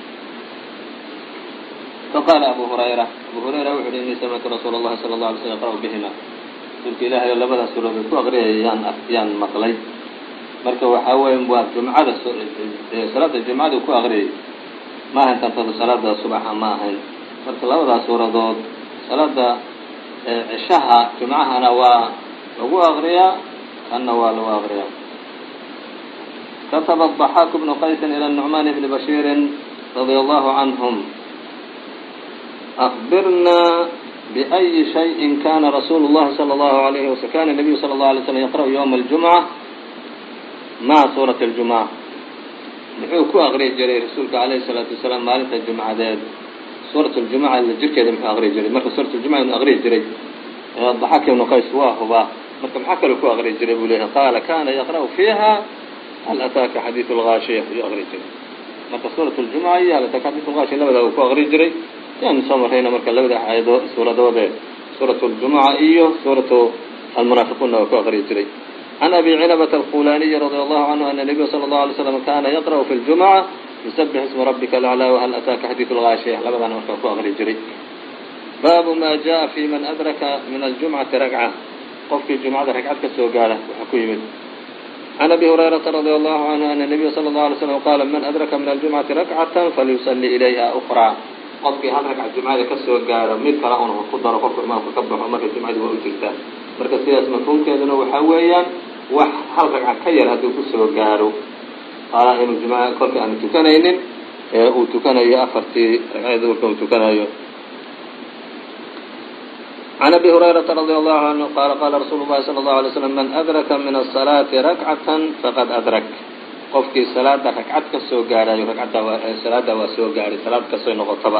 فقال أبو هريرة وحد إني سمعت رسول الله صلى الله عليه وسلم يقرأ بهما قلت إلهي إلا بدأ سورة كو أغري يان مقلي مركو وحاوين جمعة صلاة الجمعة كو أغري ما هن تنتظر صلاة الصبح ما هن مركو لا بدأ سورة ضد صلاة عشاها جمعها أنا وكو أغريا أنا والو أغريا كتب الضحاك بن قيس إلى النعمان بن بشير رضي الله عنهم أخبرنا بأي شيء كان رسول الله صلى الله عليه وسلم كان النبي صلى الله عليه وسلم يقرأ يوم الجمعة مع سورة الجمعة نحوكو أغري جري رسولك عليه الصلاة والسلام مالة الجمعة داد سورة الجمعة اللي جرك يدمح أغري جري مركز سورة الجمعة أغري جري الضحاك بن قيس واهبا مركز محكى لكو أغري جري بوليها قال كان يقرأ فيها هل أتاك حديث الغاشية في أغري جري مركز سورة الجمعة هل أتاك حديث الغاشية لبدا وكو أغري جري يعني صمر هنا مركز لبدا سورة دوده سورة الجمعة سورة المنافقون وكو أغري جري عن أبي عنبة الخولاني رضي الله عنه أن النبي صلى الله عليه وسلم كان يقرأ في الجمعة يسبح اسم ربك الأعلى وهل أتاك حديث الغاشية لبدا مركز كو أغري جري باب ما جاء في من أدرك من الجمعة ركعة قف الجمعة ركعة كسوقالة وحكو يمد عن أبي هريرة رضي الله عنه أن النبي صلى الله عليه وسلم قال من أدرك من الجمعة ركعة فليصلي إليها أخرى قفك هل ركعة الجمعة كسوقالة ميت كراهن وقدر وقف إمام كبح ومرك الجمعة وأجلتا مركز سياس مفهوم كذا وحويا هل ركعة كير هدو كسوقالة قال إن الجمعة قفك أن تكنين وتكني أفرتي ركعة ذلك وتكني عن أبي هريرة رضي الله عنه قال قال رسول الله صلى الله عليه وسلم من أدرك من الصلاة ركعة فقد أدرك قفك الصلاة ركعة كسوقارة ركعة صلاة وسوقارة صلاة كسوي نغطبة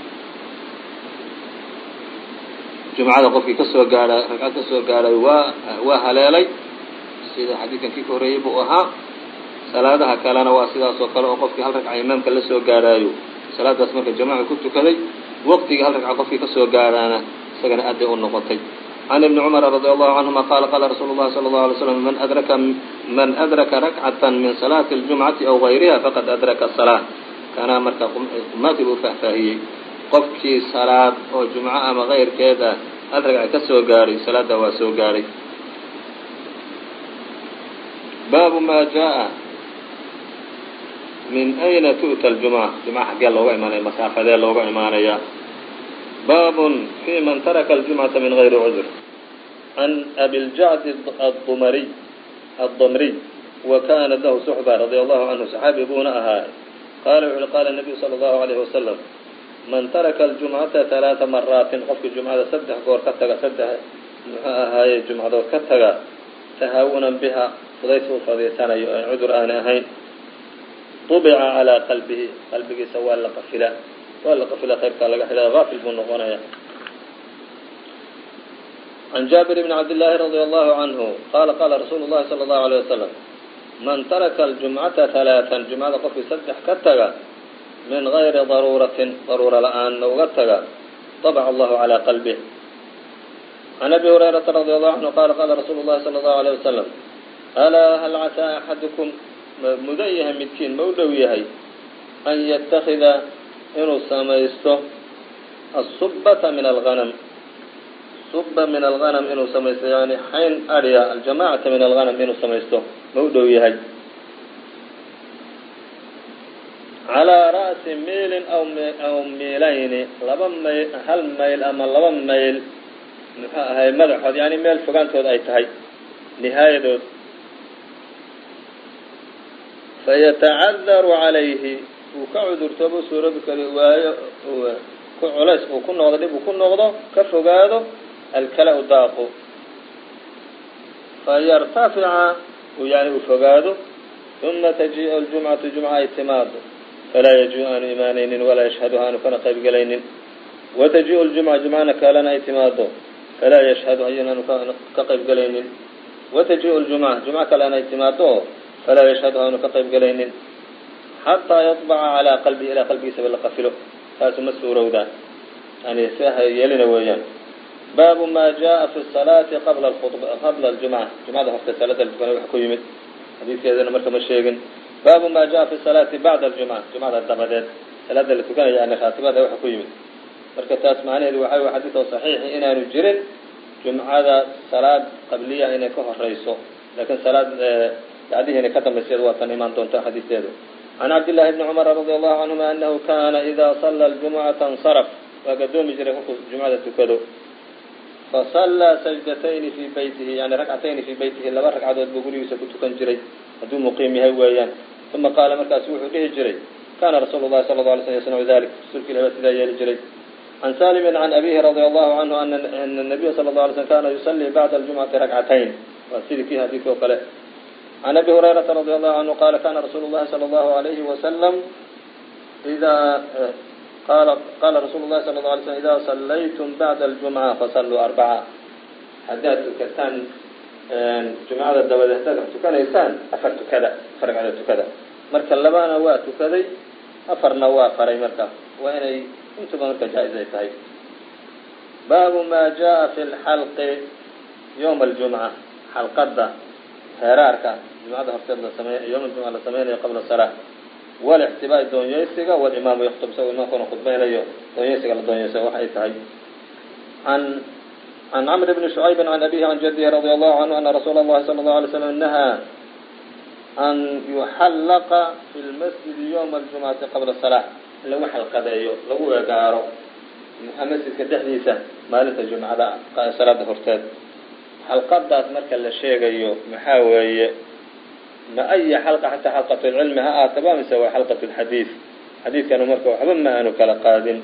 جمعة قفك كسوقارة ركعة كسوقارة وهلالي سيدة حديثا كيف قريب وها صلاة كالنا واسيدة سوقارة وقفك هل ركعة إمام كالسوقارة صلاة اسمك الجماعة كنت كذي وقتك هل ركعة قفك كسوقارة سجن أدي النقطي عن ابن عمر رضي الله عنهما قال قال رسول الله صلى الله عليه وسلم من أدرك ركعة من صلاة الجمعة أو غيرها فقد أدرك الصلاة كان مركب ما تبو فهي قفك صلاة أو جمعة أما غير كذا أدرك كسوقاري صلاة وسوقاري باب ما جاء من أين تؤتى الجمعة جمعة حق الله وإيمان المسافة ذي الله وإيمان باب في من ترك الجمعة من غير عذر عن أبي الجعد الضمري وكان له صحبة رضي الله عنه صحابي بونها قال النبي صلى الله عليه وسلم من ترك الجمعة 3 مرات قفك الجمعة سدح قور كتغا سدح هاي الجمعة كتغا تهاونا بها فضيته فضيتان عذر آنهين طubica calىa qalbihi qalbigiisa waa la qafila khayrkaa laga xidha gaafil buu noqonaya. عن جابر بن عبد الله رضي الله عنه قال قال رsuuل اللhi صلى الله عليه وسلم من ترك الجuمعaةa ثaلاثا جuمعada qofkii saddex ka taga min غayri ضaruuraةi daruura la-aanna uga taga طبع الله عalى qalبه. عن أبي هريرةa رضي الله عنه qال qاla رsuuل اللhi صلى الله عليه وسلم أlاa hal عسىa أحadكم mudan yahay midkiin ma u dhow yahay an yتakida inuu samaysto الصuبة min الغنم suba min alganam inuu samaysto yani xayn adya aljamacata min alganam inuu samaysto ma u dhow yahay calىa ra'si miilin aw miilayni hal mayl ama laba mayl muxuu ahay madaxood yani meel fogaantood ay tahay nihaayadood fayatacadaru calayhi uu ka cudurtooba suuroobi kari waayo ku culays uu ku noqdo dhib uu ku noqdo ka fogaado alkala daaqu fayartafica uu yani uu fogaado uma tajiء اljumcatu jumca ay timaado falaa yajiu aanu imaanaynin walaa yashhadu aanu kana qayb gelaynin watajiء اljumca jumcana kalena ay timaado falaa yashhadu ayana aanu ka qayb gelaynin watajiء اljumca jumco kalena ay timaado falaa yashhadu aanu ka qayb gelaynin xataa yaطbaca calىa qalbihi ilaa qalbigiisaba la qafilo taasu ma suurowdaa yani siha yeelina weeyaan. baabu ma jaءa fi الصalaati qabla اljumca jumcada horta salaada la tukanay waxa ku yimid xadiidkeedana marka ma sheegin. baabu ma jaءa fi الصalaati bacda اljumca jumcada dabadeed salaada la tukanaya yani raatibada waxa ku yimid marka taas macnaheedu waxa way xadiid oo صaxiixi inaanu jirin jumcada salaad qabliya inay ka horeyso laakiin salaad bacdihi inay ka dambayseedu waa tan imaan doonta xadiidkeedu. can cabdالlahi bni cmr radي allahu canهuma anahu kana ida صala اljumcata اnsarf waa gadoomi jiray kolkuu jumcada tukado fasallaa sajdatayni fii beytihi yani ragcatayni fii beytihi laba ragcadood buu gurigiisa ku tukan jiray hadduu muqiim yahay weeyaan. uma qaala markaasu wuxuu dhihi jiray kana rasuulu llahi sala lla alay slm yasnacu dalik rasuulka ilahi baa sidaa yeeli jiray. can salimin can abihi radia allahu canhu ana nabiya sala la alay slm kana yusallii bacda aljumcati ragcatayn waa sidii kii hadiidka oo kale. can abi hurayrata radia allahu canhu qaala kana rasuulu llahi sala allahu alayhi wasalam qaala rasuulu llahi sala lla alay slm ida sallaytum bacda aljumca fasalluu arbaca haddaad tukataan jumcada dabadeed haddaad wax tukanaysaan afar ragcadood tukada marka labana waa tukaday afarna waa faray marka waa inay intuba marka jaa-is ay tahay. baabu ma jaءa fi lxalqi ywma aljumca xalqada heeraarka jumcada horteed ywma aljumca la samaynayo qabla salaa walاxtibaaءi doonyeysiga walimaamu yakhtub isagoo imaamkuna khudbaynayo doonyeysiga la doonyeysa wax ay tahay. can cmr bni شhucaybi can abihi can jadihi radي allahu canhu ana rasuula اllahi salى الlahu alay slam nahaa an yuxallaqa fi lmasjidi ywma aljumcati qabla salaa in lagu xalqadeeyo lagu egaaro masjidka dhexdiisa maalinta jumcada salaada horteed. xalqadaas marka la sheegayo maxaa weeye ma aya xalqa xataa xalqat lcilmi ha aataba mise waa xalqat lxadiid xadiidkanu marka waxba ma aanu kala qaadin.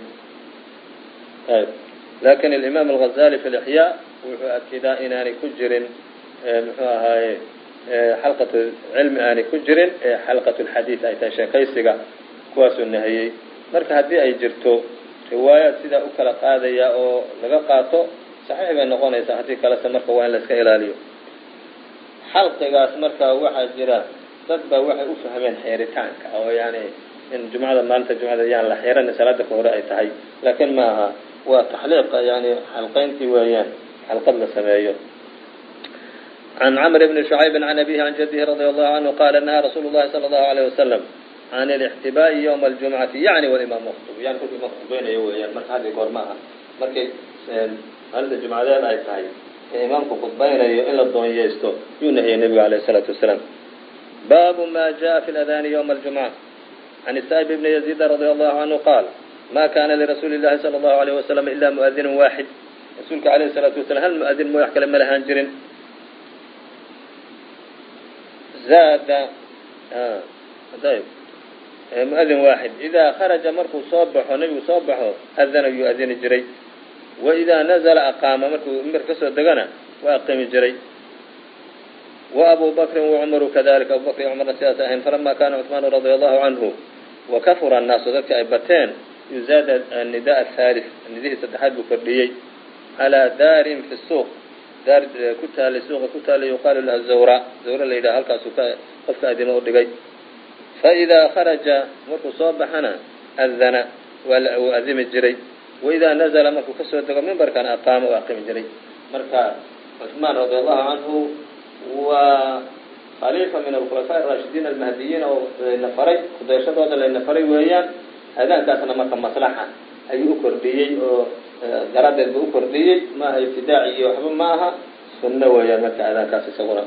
lakin alimaam alghazali fi lixyaa wuxuu akidaa inaanay ku jirin muxuu ahaaye xalqat cilmi aanay ku jirin ee xalqat lxadiid ay tahay sheekaysiga kuwaasuu nahiyey. marka haddii ay jirto riwaayaad sidaa u kala qaadaya oo laga qaato saxiix bay noqonaysaa haddii kalese marka waa in la iska ilaaliyo. xalqigaas marka waxaa jira dad baa waxay u fahmeen xeeritaanka oo yani in jumcada maalinta jumcada yaan la xiran salaada ka hore ay tahay laakiin maaha waa taxliiqa yani xalqayntii weeyaan xalqad la sameeyo. can cmr bni شhucaybi can abihi can jadihi radi allahu canhu qaala nahaa rasuulu llahi salى اllahu alيyه wasalam can اlاxtibaa'i ywma aljumcati yani walimaam yakhtub yani kolku imaamka khudbaynayo weeyaan marka haddi goor ma aha markay maalinta jumcadeed ay tahay ee imaamku khudbaynayo in la doonyeysto yuu nahiyey nebiga alayh الsalaatu wasalaam. baabu ma jaءa fi اladani ywma aljumca can isaa'ib bni yaziida radi allahu canhu qaal ma kana lirasuuli اllahi salى اllahu alayh wasalam ila muadinu waaxid rasuulka alayh الsalaatu wasalam hal muadin mooy wax kale ma lahaan jirin. zaada muadin waaxid idaa kharaja markuu soo baxo nebigu soo baxo adana yuu adini jiray wa idaa nazla aqaama markuu mimbar ka soo degana waa aqimi jiray. وأbو بكر وcمر kذلika abu bكr iyo cمrna sidaas ahayn falama kana cثman رadي الله عanه وakfura الناasu dadka ay bateen yuزaad النداء الثالث nidihii saddexaad buu kordhiyey عalى daarin في الsuuq daar ku taalay suuqa ku taalay yuqaalu laha zawra zawra la yidhaha halkaasuu qofka adimo u dhigay faإidaa kharaja markuu soo baxana adana uu adimi jiray waidaa nazla markuu kasoo dego mimbarkana aqaama u aqimi jiray. marka cثmaan radي allahu canhu waa khaliifa min alkhulafaaء الraashidiin almahdiyiin oo layna faray kudayashadooda layna faray weeyaan. aadaankaasna marka maslaxa ayuu u kordhiyey oo daraaddeed buu u kordhiyey maaha ibtidaaci iyo waxba ma aha sunno weeyaan marka aadaankaas isaguna.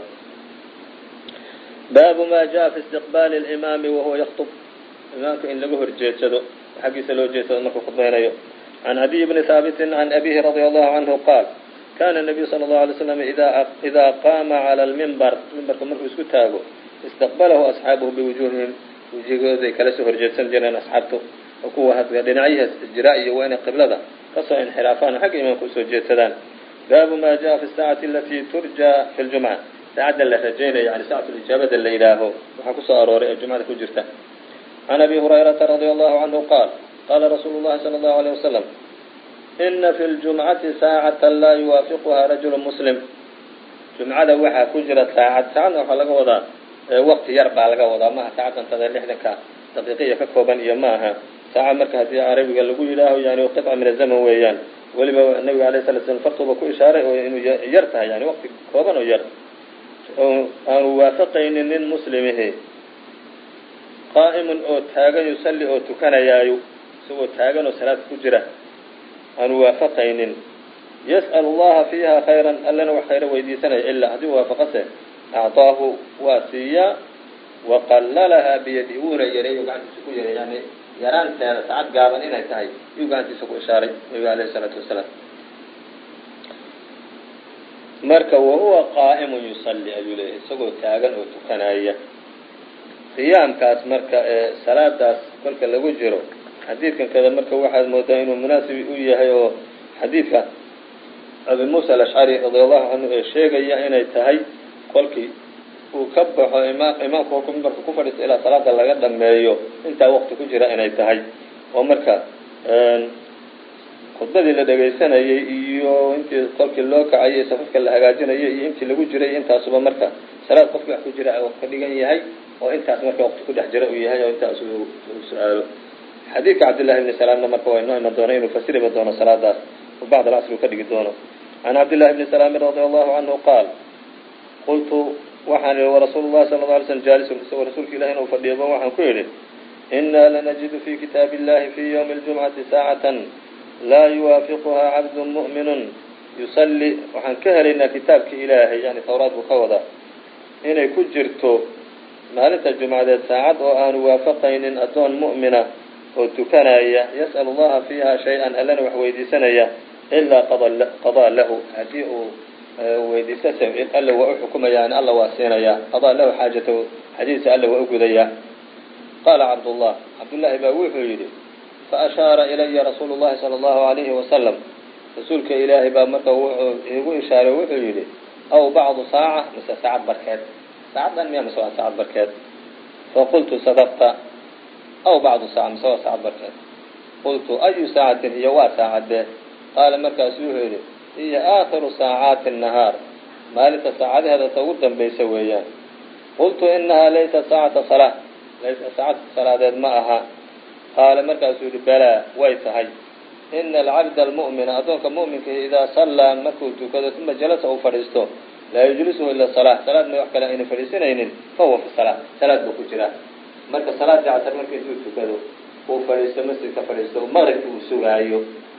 baabu ma jaءa fi istiqbaali اlimaami wahuwa yakطb imaamka in laga horjeedsado xaggiisa loo jeedsado markuu khudbaynayo. can cadiy bni haabitin can abihi radي allahu canhu qaal kana الnabiyu salى الlahu alay slam ida qaama calى lmimbar mimbarka markuu isku taago istaqbalahu asxaabuhu biwujuhihim wejigooday kala soo horjeedsan jireen asxaabtu oo kuwa hadga dhinacyahaas ijraa-iyo waa inay qiblada kasoo inxiraafaan oo xagga imaamka usoo jeedsadaan. baabu ma jaءa fi الsaacati alati turja fi اljumca saacadda la rajaynayo yani saacatu ijaabada la yidhaaho waxaa kusoo arooray ee jumcada ku jirta. can abi hurayrata radي allahu canhu qaal qaala rasuulu llahi salى الlahu عalيه wasalam ina fi ljumcati saacata laa yuwaafiquha rajulu muslim jumcada waxaa ku jira saacadna waxaa laga wadaa waqti yar baa laga wadaa maaha saacaddantada 60 daqiiqiya ka kooban iyo maaha saaca marka haddii carabiga lagu yidhaaho yani qطca min azaman weeyaan. weliba nabiga alayه الsala slam fartuba ku ishaaray oo inuu yar tahay yani waqti kooban oo yar oo aanu waafaqaynin nin muslimihi qaa'imun oo taagan yusalli oo tukanayaayo isagoo taagan oo salaad ku jira aanu waafaqaynin yas'al اllaha fiiha khayra allana wax khayro weydiisanaya ilaa haddii waafaqase acطaahu waa siiyaa waqallalaha biyadi wuuna yareeyo gacantiisa ku yareey yani yaraanteeda saacad gaaban inay tahay iyuu gacantiisa ku ishaaray nabiga alayh الsalaatu wasalaam. marka wahuwa qaa'imun yusalli ayuu leeyahay isagoo taagan oo tukanaya. qiyaamkaas marka salaadaas kolka lagu jiro xadiidkan kada marka waxaad moodaa inuu munaasib u yahay oo xadiidka abi muusa alashcari radi allahu canhu ee sheegaya inay tahay kolkii uu ka baxo imaamka kolkuu mimbarka ku fadhiisto ilaa salaada laga dhameeyo intaa waqti ku jira inay tahay oo marka khudbadii la dhegaysanayay iyo intii kolkii loo kacayay safafka la hagaajinayay iyo intii lagu jiray intaasuba marka salaad qofkii wax ku jira ka dhigan yahay oo intaas marka waqti ku dhex jira uu yahay oo intaas uu su-aalo. xadiidka cabdillahi ibni salaamna marka waa inoo iman doona inuu fasiriba doono salaadaas oo bacd alcasri uu ka dhigi doono. can cabdillahi bni salaami radi allahu canhu qaal qultu waxaan ihi warasuulu llahi sala lla alay slm jaalisun isagoo rasuulka ilahi inuu fadhiyaba waxaan ku yidhi inaa lanajidu fi kitaabi illahi fi ywmi اljumcati saacatan laa yuwaafiquhaa cabdu mu'minun yusalli waxaan ka helaynaa kitaabka ilaahay yani tawraad buu ka wadaa inay ku jirto maalinta jumcadeed saacad oo aanu waafaqaynin addoon mu'mina oo tukanaya yas'al allaha fiiha shay-an allana wax weydiisanaya ilaa qadaa lahu haddii uu weydiisase alla waa u xukumaya yani alla waa siinaya qadaa lahu xaajatahu xadiisa alla waa u gudaya. qaala cabdullahi baa wuxuu yidhi faashaara ilaya rasuulu llahi sala allahu alayhi wasalam rasuulka ilaahay baa marka wuxuu igu ishaaray wuxuu yidhi aw bacdu saaca mise saacad barkeed saacaddan miya mise waa saacad barkeed faqultu sadaqta aw bacdu saaca mise waa saacad barkeed qultu ayu saacatin iyo waa saacadee qaala markaasu wuxuu yidhi hiya aakhiru saacaati الnahaar maalinta saacadaheeda ta ugu dambaysa weeyaan. qultu inahaa laysa saacata salaa saacad salaadeed ma aha qaala markaasuu yihi balaa way tahay ina alcabda almu'mina addoonka mu'minka idaa sallaa markuu tukado uma jalasa uu fadhiisto laa yujlisuhu ila salaa salaad may wax kale ayna fadhiisanaynin fahuwa fi salaa salaad buu ku jiraa. marka salaadii casar marka intuu tukado uu fadhiisto masjidka fadhiisto maqribka uu sugaayo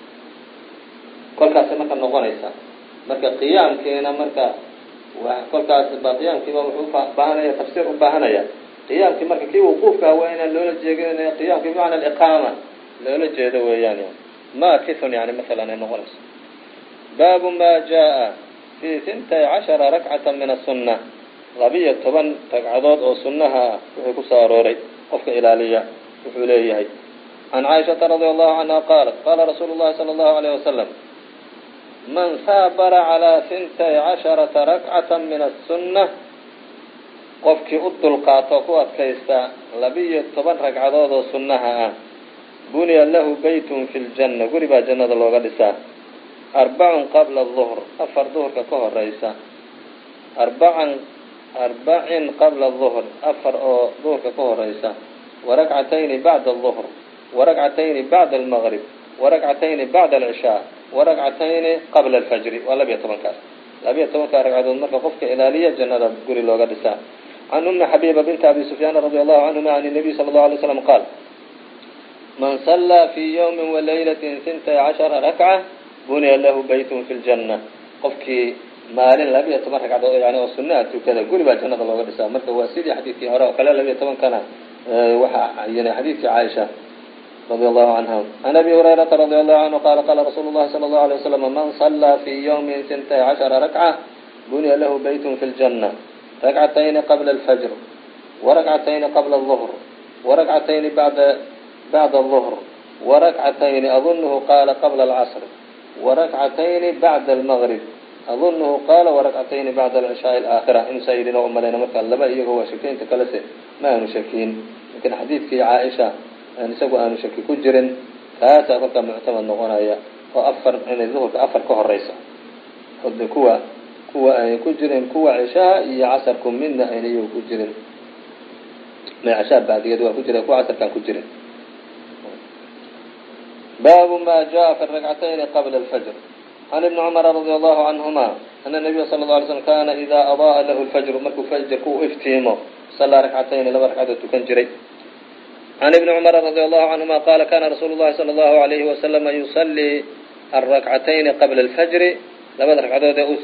kolkaasay marka noqonaysa marka qiyaamkiina marka kolkaas baa qiyaamkiiba wuxuu ubaahanaya tafsiir u baahanaya qiyaamkii marka kii wuquufka waa inaan loola jeedin qiyaamkii bimacna aliqaama loola jeedo weeyaan maakithun yani masalan ay noqonayso. baabu ma jaa fi 12 rakcata min asunna 12 ragcadood oo sunnaha wuxuu ku soo arooray qofka ilaaliya wuxuu leeyahay. can caaishata radi allahu canha qaalat qaala rasuulu llahi sala allahu alayh wasalam man saabara calى 12 rakcata min aلsunة qofkii u dulqaato ku adkaysta 12 ragcadood oo sunnaha ah buniya lahu baytun fi ljanna guri baa jannada looga dhisaa 4 qabla الظhr 4 duhurka ka horeysa 4 qabla الظhr 4 oo duhurka ka horeysa waragcatayni bacda الظhr waragcatayni bacda الmgrib waragcatayni bacda الcishaa waragcatayni qabla الfajri waa 12kaas 12 ragcadood marka qofka ilaaliya jannada guri looga dhisaa can umi xabiiba binti abi sufyaan radi allahu canhuma can الnabiy salى الlahu alay slam qaal man صallaa fii ywmi walaylaة 12 rakca buniya lahu baytun fi ljanna qofkii maalin 12 ragcadood yani oo sunnaha tukada guri baa jannada looga dhisaa marka waa sidii xadiidkii hore oo kale 12kana waxaa yinay xadiidkii caaisha radi allahu canha can abi hurayrata radi allahu canhu qaala qaala rasuulu llahi salى allahu alay wasalam man صallaa fii ywmi 12 rakca buniya lahu baytun fi ljanna rakcatayni qabla alfajr warakcatayni qabla الظhr warakcatayni bacda الظhr warakcatayni adunuhu qaala qabla الcasr warakcatayni bacda almgrib adunuhu qaala warakcatayni bacda alcishaai alaakhira inuusaa yidhin oo umalayna markaa laba iyagoo waa shakiinta kalese ma aanu shakiin lakin xadiidkii caaisha isagu aanu shaki ku jirin kaasaa kolkaa muctamad noqonaya oo inay duhurka 4 ka horeysa ode kuwa ay ku jirin kuwa cishaha iyo casarku midna ayna iyagu ku jirin cishaa bacdigeed waa ku jira kuwa casarkaan ku jirin baabu ma jaءa fi الrakcatayni qabla الfajr can ibni cumara radi allahu canhuma ana nabiya sala اla alay slm kana ida ada'a lahu lfajru markuu fajrku u iftiimo sallaa rakcatayni 2 ragcadood tukan jiray can ibni cumara radi allahu canhuma qaala kana rasuulu llahi salى allahu alayhi wasalama yusallii alrakcatayni qabla alfajri 2 ragcadood ee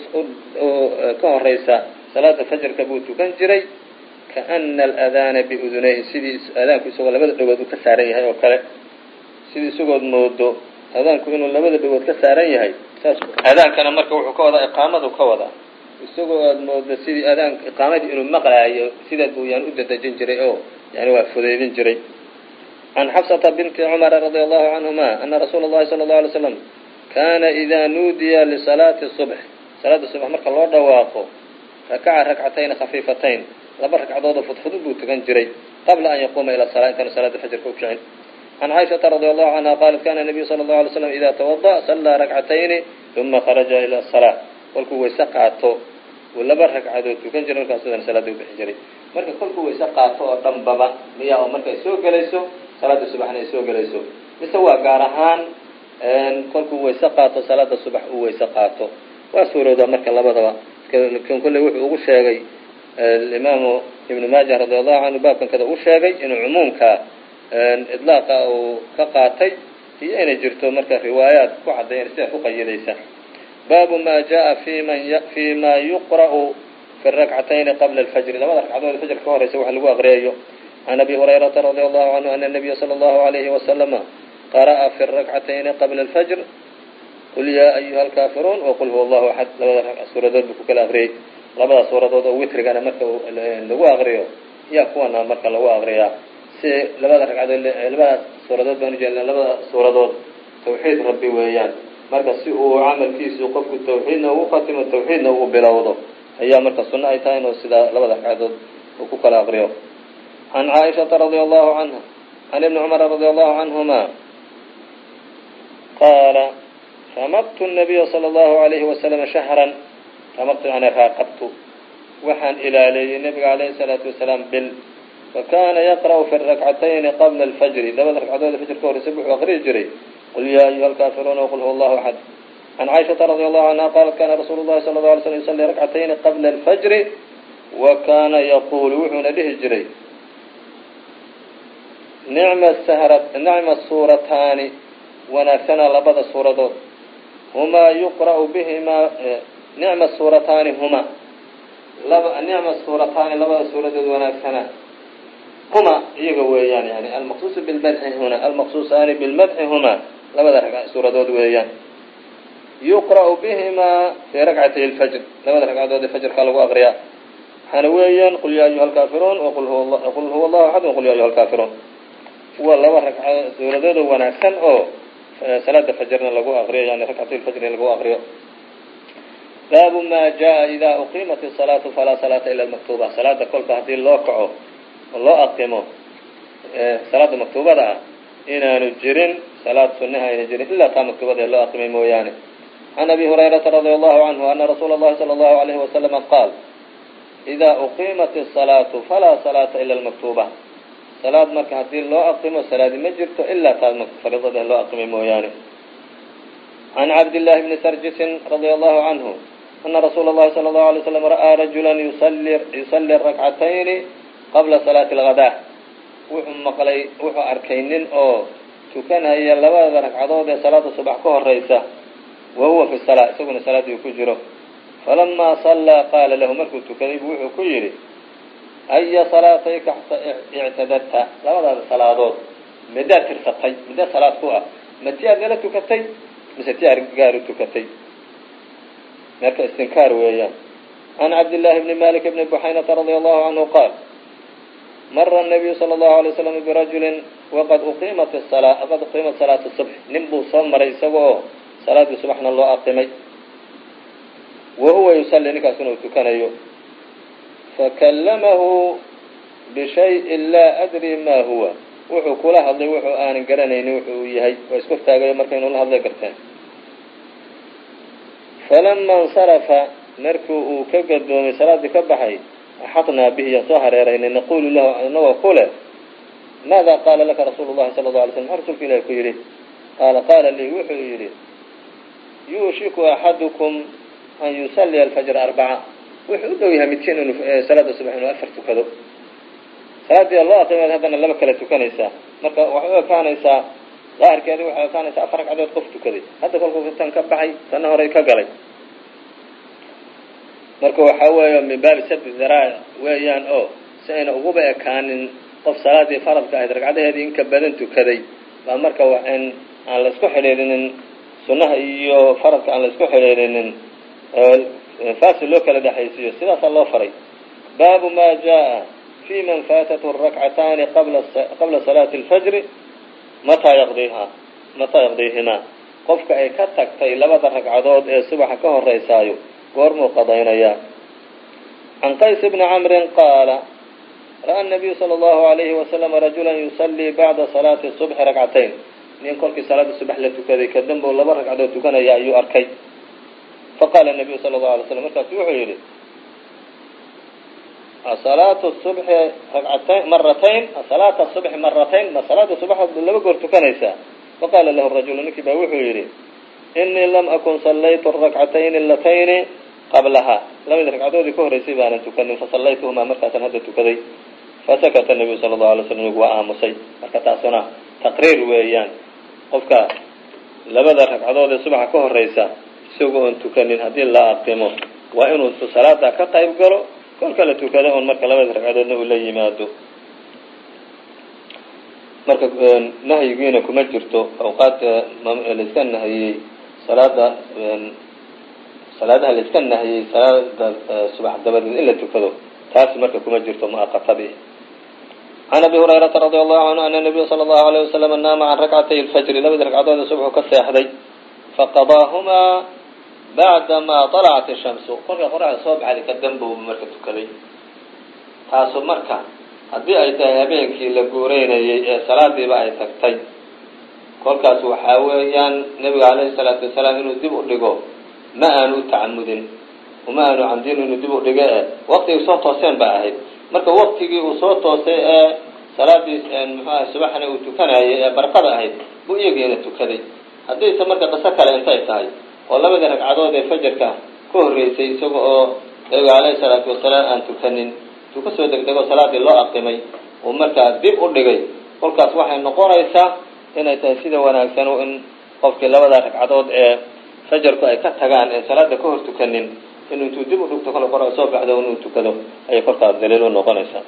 ka horeysa salaada fajrka buu tukan jiray kaana aladaana biudunayhi sidii aadaanku isagoo 2 dhagood uu ka saaran yahay oo kale sidii isagood moodo aadaanku inuu 2 dhagood ka saaran yahay saas aadaankana marka wuxuu ka wadaa iqaamadu ka wadaa isagoo aad moodo sidii aadaanka iqaamadii inuu maqlaayo sidaad buu yaan u dadejin jiray oo yani waa fudaydin jiray can xafsata binti cumara radi allahu canhuma ana rasuula اllahi salى اlahu alay slam kana ida nuudiya lisalaati subx salaada subax marka loo dhawaaqo rakaca rakcatayni khafiifatayn 2 ragcadood oo fudfudud buu tukan jiray qabla an yaquuma ila salaa intaanu salaada fajrka u kicin can caaishaةa radi allahu canha qaalat kana nabiyu salى اlahu alay slam ida tawadaأ sallaa rakcatayni uma kharaja ila الsalaa kolkuu wayse qaato uu 2 ragcadood tukan jiray markaas sidan salaada u bixi jiray marka kolkuu wayse qaato oo dhanbaba miyaa oo markay soo gelayso salaada subaxna ay soo gelayso mise waa gaar ahaan kolkuu wayse qaato salaada subax uu wayse qaato waa suuroodaa marka labadaba lakin kolley wuxuu ugu sheegay imaamu ibnu maaja radi allahu canhu baabkan kada u sheegay inuu cumuumka idlaaqa uu ka qaatay iyo inay jirto marka riwaayaat ku caddayan sida ku qayidaysa baabu ma jaءa fi ma yuqra'u fi الrakcatayni qabla الfajri 2 ragcadood fajrka ka horeysa wax lagu aqriyayo can abi hurayrata radi allahu canhu ana الnabiya salى اllahu alayhi wasalama qara'a fi الrakcatayni qabla الfajr qul yaa ayuha alkaafiruun waqul huwa allahu axad 2 suuradood buu ku kala aqriyay 2 suuradood oo witrigana marka lagu aqriyo yaa kuwana marka lagu aqriyaa si 2 ragcadood 2 suuradood baan ujeednaa 2 suuradood tawxiid rabbi weeyaan marka si uu camalkiisu qofku tawxiidna ugu khatimo tawxiidna uu bilowdo ayaa marka sunno ay tahay inuu sidaa 2 ragcadood uu ku kala aqriyo can caaishaةa radi allahu canha can ibni cumara radi allahu canhuma qaala ramaqtu الnabiya salى اllahu alayhi wasalama shahran ramaqtu yani raaqabtu waxaan ilaaleeyey nabiga alayhi الsalaatu wasalaam bil fakana yaqra'u fi الrakcatayni qabla الfajri 2 ragcadood fajrka horeysa wuxuu aqriyi jiray qul yaa ayuha alkaafiruuna waqul huwa allahu axad can caaishaةa radi allahu canha qaalat kana rasuulu llahi salى اlahu alay slm yusalii rakcatayni qabla الfajri wa kana yaqulu wuxuuna dhihi jiray nicma suurataani wanaagsana 2 suuradood humaa yuqra'u bihimaa nicma suurataani huma nicma suurataani 2 suuradood wanaagsana huma iyaga weeyaan yani almaqsuusu bilmadxi huna almaqsuusaani bilmadxi huma 2 suuradood weeyaan yuqra'u bihimaa fii rakcatay اlfajr 2 ragcadood ee fajrka lagu aqriyaa waxaana weeyaan qul yaa ayuha alkaafiruun waqul huwa allahu axad waqul yaa ayuha alkaafiruun waa 2 ragcadood suuradood wanaagsan oo salaada fajrna lagu aqriyo yani rakcatay lfajrna lagu aqriyo baabu ma jaa ida uqiimat الصalaatu falaa salaata ila maktuba salaada kolka haddii loo kaco oo loo aqimo salaada maktuubada ah inaanu jirin salaad sunaha ayna jirin ilaa taa maktuubada ee loo aqimay mooyaane. can abi hurayrata radi allahu canhu ana rasuula اllahi salى اllahu alayhi wasalama qaal ida uqiimat الصalaatu falaa salaata ila اlmaktuba salaad marka haddii loo aqimo salaadi ma jirto ilaa taa fariidada ee loo aqimay mooyaane. can cabdillahi bni sarjisin radia allahu canhu ana rasuula اllahi salى اllahu alay slam ra'aa rajula yusalli rakcatayni qabla salaati اlgadaa wuxuu arkay nin oo tukanaya labada ragcadood ee salaada subax ka horeysa wa huwa fi salaa isaguna salaadii ku jiro. falamaa sallaa qaala lahu markuu tukaday buu wuxuu ku yidhi aya salaatayka ictadadta labadaada salaadood midaad tirsatay middaa salaad ku ah ma ti aad nala tukatay mise ti aad gaaru tukatay marka istinkaar weeyaan. can cabdillaahi bni malik bni buxaynata radia allahu canhu qaal mara الnabiyu salى اllahu alay waslam birajulin waqad uqiimat salaatu subx nin buu soo maray isaga oo salaadii subaxna loo aqimay wa huwa yusalli ninkaasuna uu tukanayo fakallamahu bishayin laa adri ma huwa wuxuu kula hadlay wuxuu aanan garanaynin wuxuu yahay waa isku taagayo marka inuu la hadlay garteen. falama اnsarafa markii uu ka gadoomay salaadii ka baxay axadnaa bihi yaan soo hareeraynay naqulu lahu inagoo ku leh maada qaala laka rasuulu llahi sala allau alay slam maxaa rasuulka ilahi ku yidhi qaala lii wuxuu yidhi yuushiku axadukum an yusalliya alfajra arbaca wuxuu u dhow yahay midkiin inuu salaada subax inuu afar tukado salaadii loo aqimay haddana laba kala tukanaysaa marka waxay u ekaanaysaa daahirkeedii waxay ekaanaysaa afar ragcadood qof tukaday hadda kolkuu tan ka baxay tanna horey ka galay marka waxaa weeya min baabi sadi daraa'ic weeyaan oo si ayna uguba ekaanin qof salaadii faradka ahayd ragcadaheedii inka badan tukaday baa marka in aan la isku xidhiirinin sunnaha iyo faradka aan la isku xidhiirinin faasil loo kala dhexaysiiyo sidaasaa loo faray. baabu ma jaa fi man faatathu rakcataani qabla salaati اlfajri mataa yaqdiihimaa qofka ay ka tagtay labada ragcadood ee subaxa ka horeysaayo goormuu qadaynayaa. can qays bni camrin qaala ra'a الnabiyu salى اllahu alayhi wasalam rajula yusallii bacda salaati subxi rakcatayn nin kolkii salaada subax la tukaday kadamba u laba ragcadood tukanaya ayuu arkay. faqaala الnabiyu salى اlahu alay slam markaasu wuxuu yidhi salaatu subxi maratayn salaata subxi maratayn ma salaada subaxood laba goor tukanaysaa. faqaala lahu rajulu ninkii baa wuxuu yidhi inii lam akun sallaytu rakcatayni alatayni qablaha labadii ragcadoodii ka horreysay baanan tukanin fasallaytuhumaa markaasaan hadda tukaday. fasakata nabiyu sala allahu alay slam nigu waa aamusay marka taasuna taqriir weeyaan qofka labada ragcadood ee subaxa ka horreysa isagoo oon tukanin haddii la aqimo waa inuu salaada ka qayb galo kolka la tukado oon marka labada ragcadoodna uu la yimaado. marka nahyigiina kuma jirto awqaadka laiska nahiyey salaadaha la iska nahiyey salaada subax dabadeed in la tukado taasi marka kuma jirto muaqatadii. can abi hurayrata radi allahu canhu ana nabiya sala allahu alayh wasalam naama can rakcatay lfajri labadii ragcadood subxu ka seexday faqadaahumaa bacdamaa طalacat ishamsu kolka qoraxda soo baxday ka danbuu marka tukaday. taasu marka haddii ay tahay habeenkii la guureynayey ee salaadiiba ay tagtay kolkaas waxaa weeyaan nebiga alayhi salaatu wasalaam inuu dib u dhigo ma aanu u tacamudin uma aanu camdin inuu dib u dhigo waqtigii soo tooseen ba ahayd marka waqtigii uu soo toosay ee salaadii muxuaha subaxna uu tukanayay ee barqada ahayd buu iyagiina tukaday. haddayse marka qiso kale intay tahay oo labadii ragcadood ee fajarka ka horreysay isaga oo nebiga alayhi salaatu wasalaam aan tukanin intuu kasoo degdego salaadii loo aqimay uu markaa dib u dhigay kolkaas waxay noqonaysaa inay tahay sida wanaagsan in qofkii labada ragcadood ee fajarku ay ka tagaan ee salaada ka hor tukanin inuu intuu dib u dhigto kale qorax soo baxdo inuu tukado ayay kolkaas daliil u noqonaysaa.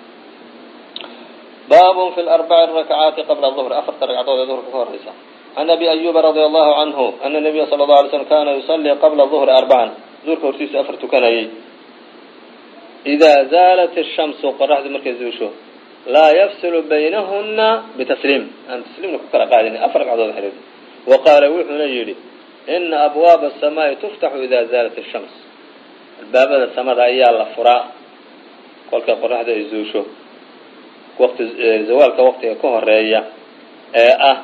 baabun fi larbaci rakcaati qabla duhri afarta ragcadood ee duhurka ka horeysa. can abi ayuba radia allahu canhu ana nabiya sala allahu alay slam kana yusallii qabla duhri arbacan duhurka hortiisa afar tukanayay. idaa zaalat ishamsu qoraxdu markay zuusho laa yafsilu baynahuna bitasliim aan tasliimna ku kala qaadin afar ragcadood xiriir. wa qaala wuxuuna yidhi ina abwaaba الsamaaءi tuftaxu ida zaalat الshams albaabada samada ayaa la furaa kolka qoraxda ay zuusho waqti zawaalka waqtiga ka horeeya ee ah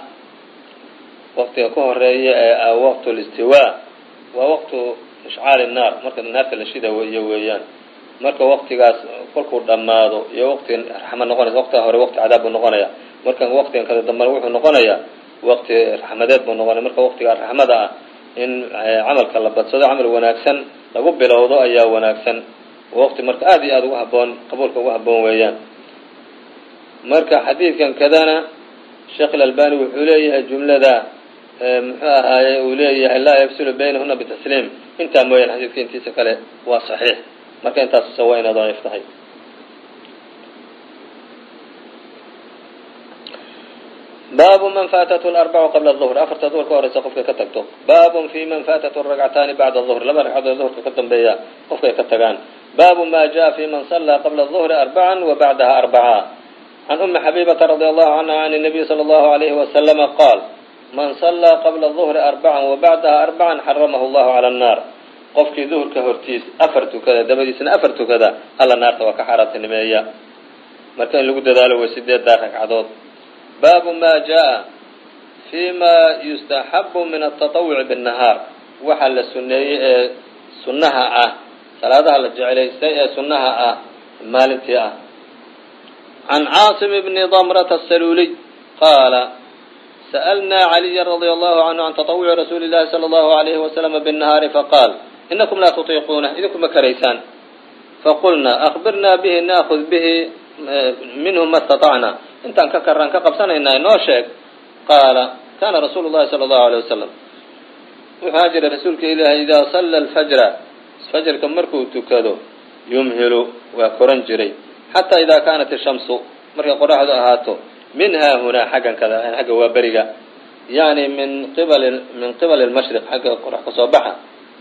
waqtu اlistiwaa waa waqtu ishcaal الnaar marka naarta la shida weeyaan marka waqtigaas kolkuu dhammaado iyo waqti raxmad noqonaysa waqtiga hore waqti cadaab buu noqonaya marka waqtigan kada dambana wuxuu noqonayaa waqti raxmadeed buu noqonaya marka waqtiga raxmada ah in camalka la badsado camal wanaagsan lagu bilowdo ayaa wanaagsan waqti marka aad iyo aad ugu haboon qabuulka ugu haboon weeyaan marka xadiidkan kadana sheekh al-albani wuxuu leeyahay jumlada muxuu ahaaye uu leeyahay laa yafsilu baynahuna bitasliim intaa mooyaan xadiidka intiisa kale waa saxiix marka intaas waa inay daciif tahay baabu man faatatu alarbacu qabla aduhr afarta duhr ka horeysa qofkay ka tagto baabun fi man faatatu ragcataani bacda duhr laba ragcadood duhurka ka dambeeya qofkay ka tagaan baabu ma jaa fi man sallaa qabla duhri arbacan wa bacdaha arbaca can umi xabibata radi allahu canha can الnabiy salى allahu alayhi wasalama qaal man sallaa qabla duhri arbacan wa bacdaha arbacan xaramahu allahu cala annaar qofkii duhurka hortiis afar tukada dabadiisna afar tukada alla naarta waa ka xaaraantinimeeya marka in lagu dadaalo way 8 ragcadood baabu ma jaa fi ma yustaxabu min aلtaطawuci bالnahaar waxa la suneeyey ee sunnaha ah salaadaha la jeclaystay ee sunnaha ah maalintii ah can caasim bni damrata asaluuliy qaala sa'alnaa caliya radia allahu canhu can taطawuci rasuuli llahi salى allahu alayhi wasalama bالnahaari faqaal inakum laa tutiiquuna idinkuma karaysaan faqulnaa akbirnaa bihi naakud bihi minhu ma اstaطacna intaan ka karaan ka qabsanaynaa inoo sheeg qaala kana rasuulu llahi salى allahu alيه wasalam wuxuu jiray rasuulka ilaahay idaa salla alfajra fajrka markuu tukado yumhilu waa koran jiray xataa idaa kaanat ishamsu markay qoraxdu ahaato min haahunaa xaggan kada xagga waa beriga yani min qibali lmashriq xagga qorax ka soo baxa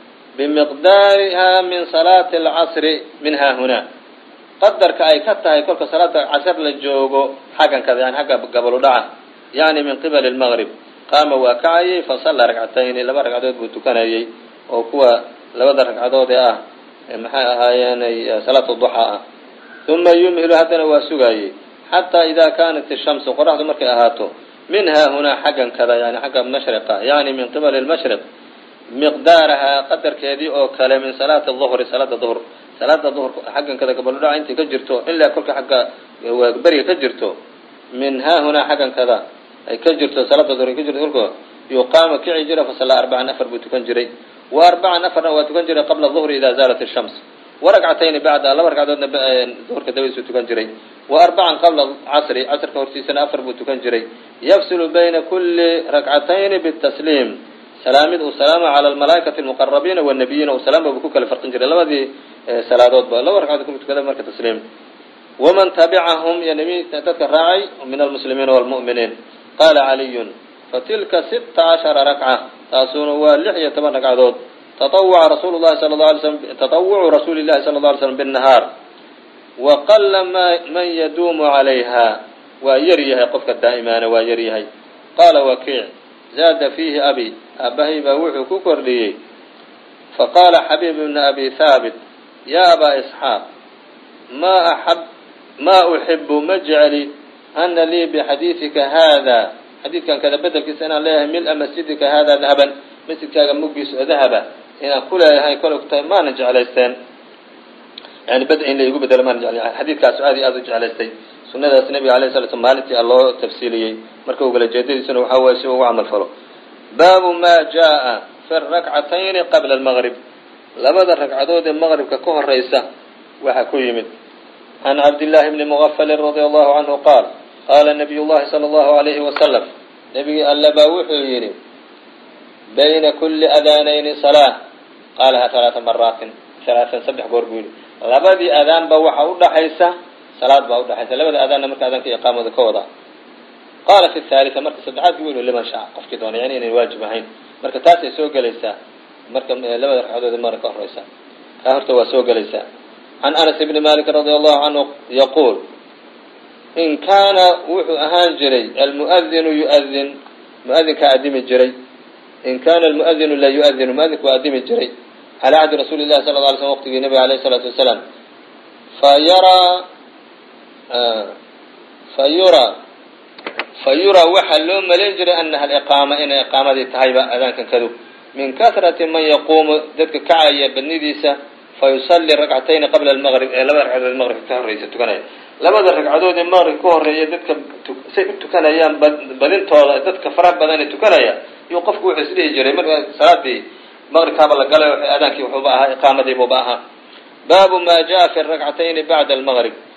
bimiqdaariha min salaati alcasri min haahunaa qadarka ay ka tahay kolka salaada casr la joogo xaggan kada yani xagga gabalu dhaca yani min qibali lmaqrib qaama waa kacayay fasallaa ragcatayni laba ragcadood buu tukanayay oo kuwa labada ragcadood ee ah maxay ahaayeenay salaatu duxa ah uma yumhilu haddana waa sugaayey xataa idaa kaanat ishamsu qoraxdu markay ahaato min haahunaa xaggan kada yani xagga mashriqa yani min qibali lmashriq miqdaaraha qadarkeedii oo kale min salaati duhri salaada duhr xaggan kada gabaldhaca intay ka jirto ilaa kolka xagga beriga ka jirto min haahunaa xaggan kada ay ka jirto salaada duhr ay ka jirto kolka yuqaama kici jira fasallaa arbacan afar buu tukan jiray wa arbacan afarna waa tukan jiray qabla duhri idaa zaalat ishams waragcatayni bacda laba ragcadoodna duhurka dabadiisuu tukan jiray wa arbacan qabla casri casrka hortiisana afar buu tukan jiray yafsilu bayna kuli ragcatayni bitasliim salaamid uu salaama cala almalaa'ikati almuqarabiina wanabiyiina uu salaamba buu ku kala farqin jiray labadii salaadoodba laba ragcadood ku tukada marka tasliim waman tabicahum dadka raacay min almuslimiina waalmu'miniin qaala caliyun fatilka 16 rakca taasuna waa 16 ragcadood تطوع رسول الله صلى الله عليه وسلم تطوع رسول الله صلى الله عليه وسلم بالنهار وقل من يدوم عليها ويريها قفك الدائمان ويريها قال وكيع زاد فيه أبي أبهي بوحي ككر لي فقال حبيب بن أبي ثابت يا أبا إسحاق ما أحب مجعلي أن لي بحديثك هذا حديث كان كذا بدل كسنا الله ملء مسجدك هذا ذهبا مسجدك مقيس ذهبا inaan kuleeyahay kol ogtahay maana jeclaysteen yani bada in la igu bedelo maana jeclay xadiidkaas aad iyo aad u jeclaystay sunnadaas nabiga alayhi salatu maalintii loo tafsiiliyey marka ugala jeedadiisuna waxaa waaye si ugu camal falo baabu ma jaa fi rakcatayni qabla almaqrib labada ragcadood ee maqribka ka horeysa waxaa ku yimid can cabdillahi bni mugafalin radia allahu canhu qaal qaala nabiy llahi sala allahu alayhi wasalam nabigii alla baa wuxuu yidhi bayna kuli adaanayni salaa qaalaha 3 maraatin 3 goor buu yidhi labadii adaanba waxa udhaxaysa salaad baa udhaxaysa labada adaanna marka adaanka iqaamada ka wada qaala fi thalitha marka saddexaad buu yidhi liman shaa qofkii doonay yani inay waajib ahayn marka taas ay soo gelaysaa marka labada ragcadood ee marka ka horeysa ka horta waa soo gelaysaa can anas ibn malik radiyallahu anhu yaquul in kaana wuxuu ahaan jiray almu'adinu yu'adin mu'adinka adimi jiray in kana almu'adinu la yu'adinu mu'adinku waa adimi jiray calaa cahdi rasuuli llahi sala alla alay slm waqtigii nabiga alayhi salaatu wasalaam fayuraa waxaa loo malayn jiray anaha aliqaama inay iqaamadii tahayba adaankan kadu min kahrati man yaquumu dadka kacaya badnidiisa fayusalli ragcatayni qabla almaqrib ee labada ragcadood maqribka ka horreysa tukanaya labada ragcadood ee maqribka ka horreeya dadka say u tukanayaan badintooda dadka faraha badan ee tukanaya iyo qofku wuxuu isdhihi jiray marka salaadii maqribkaaba la galay adaankii wuxuuba ahaa iqaamadiibuuba ahaa baabu ma jaa fi rakcatayni bacda almaqrib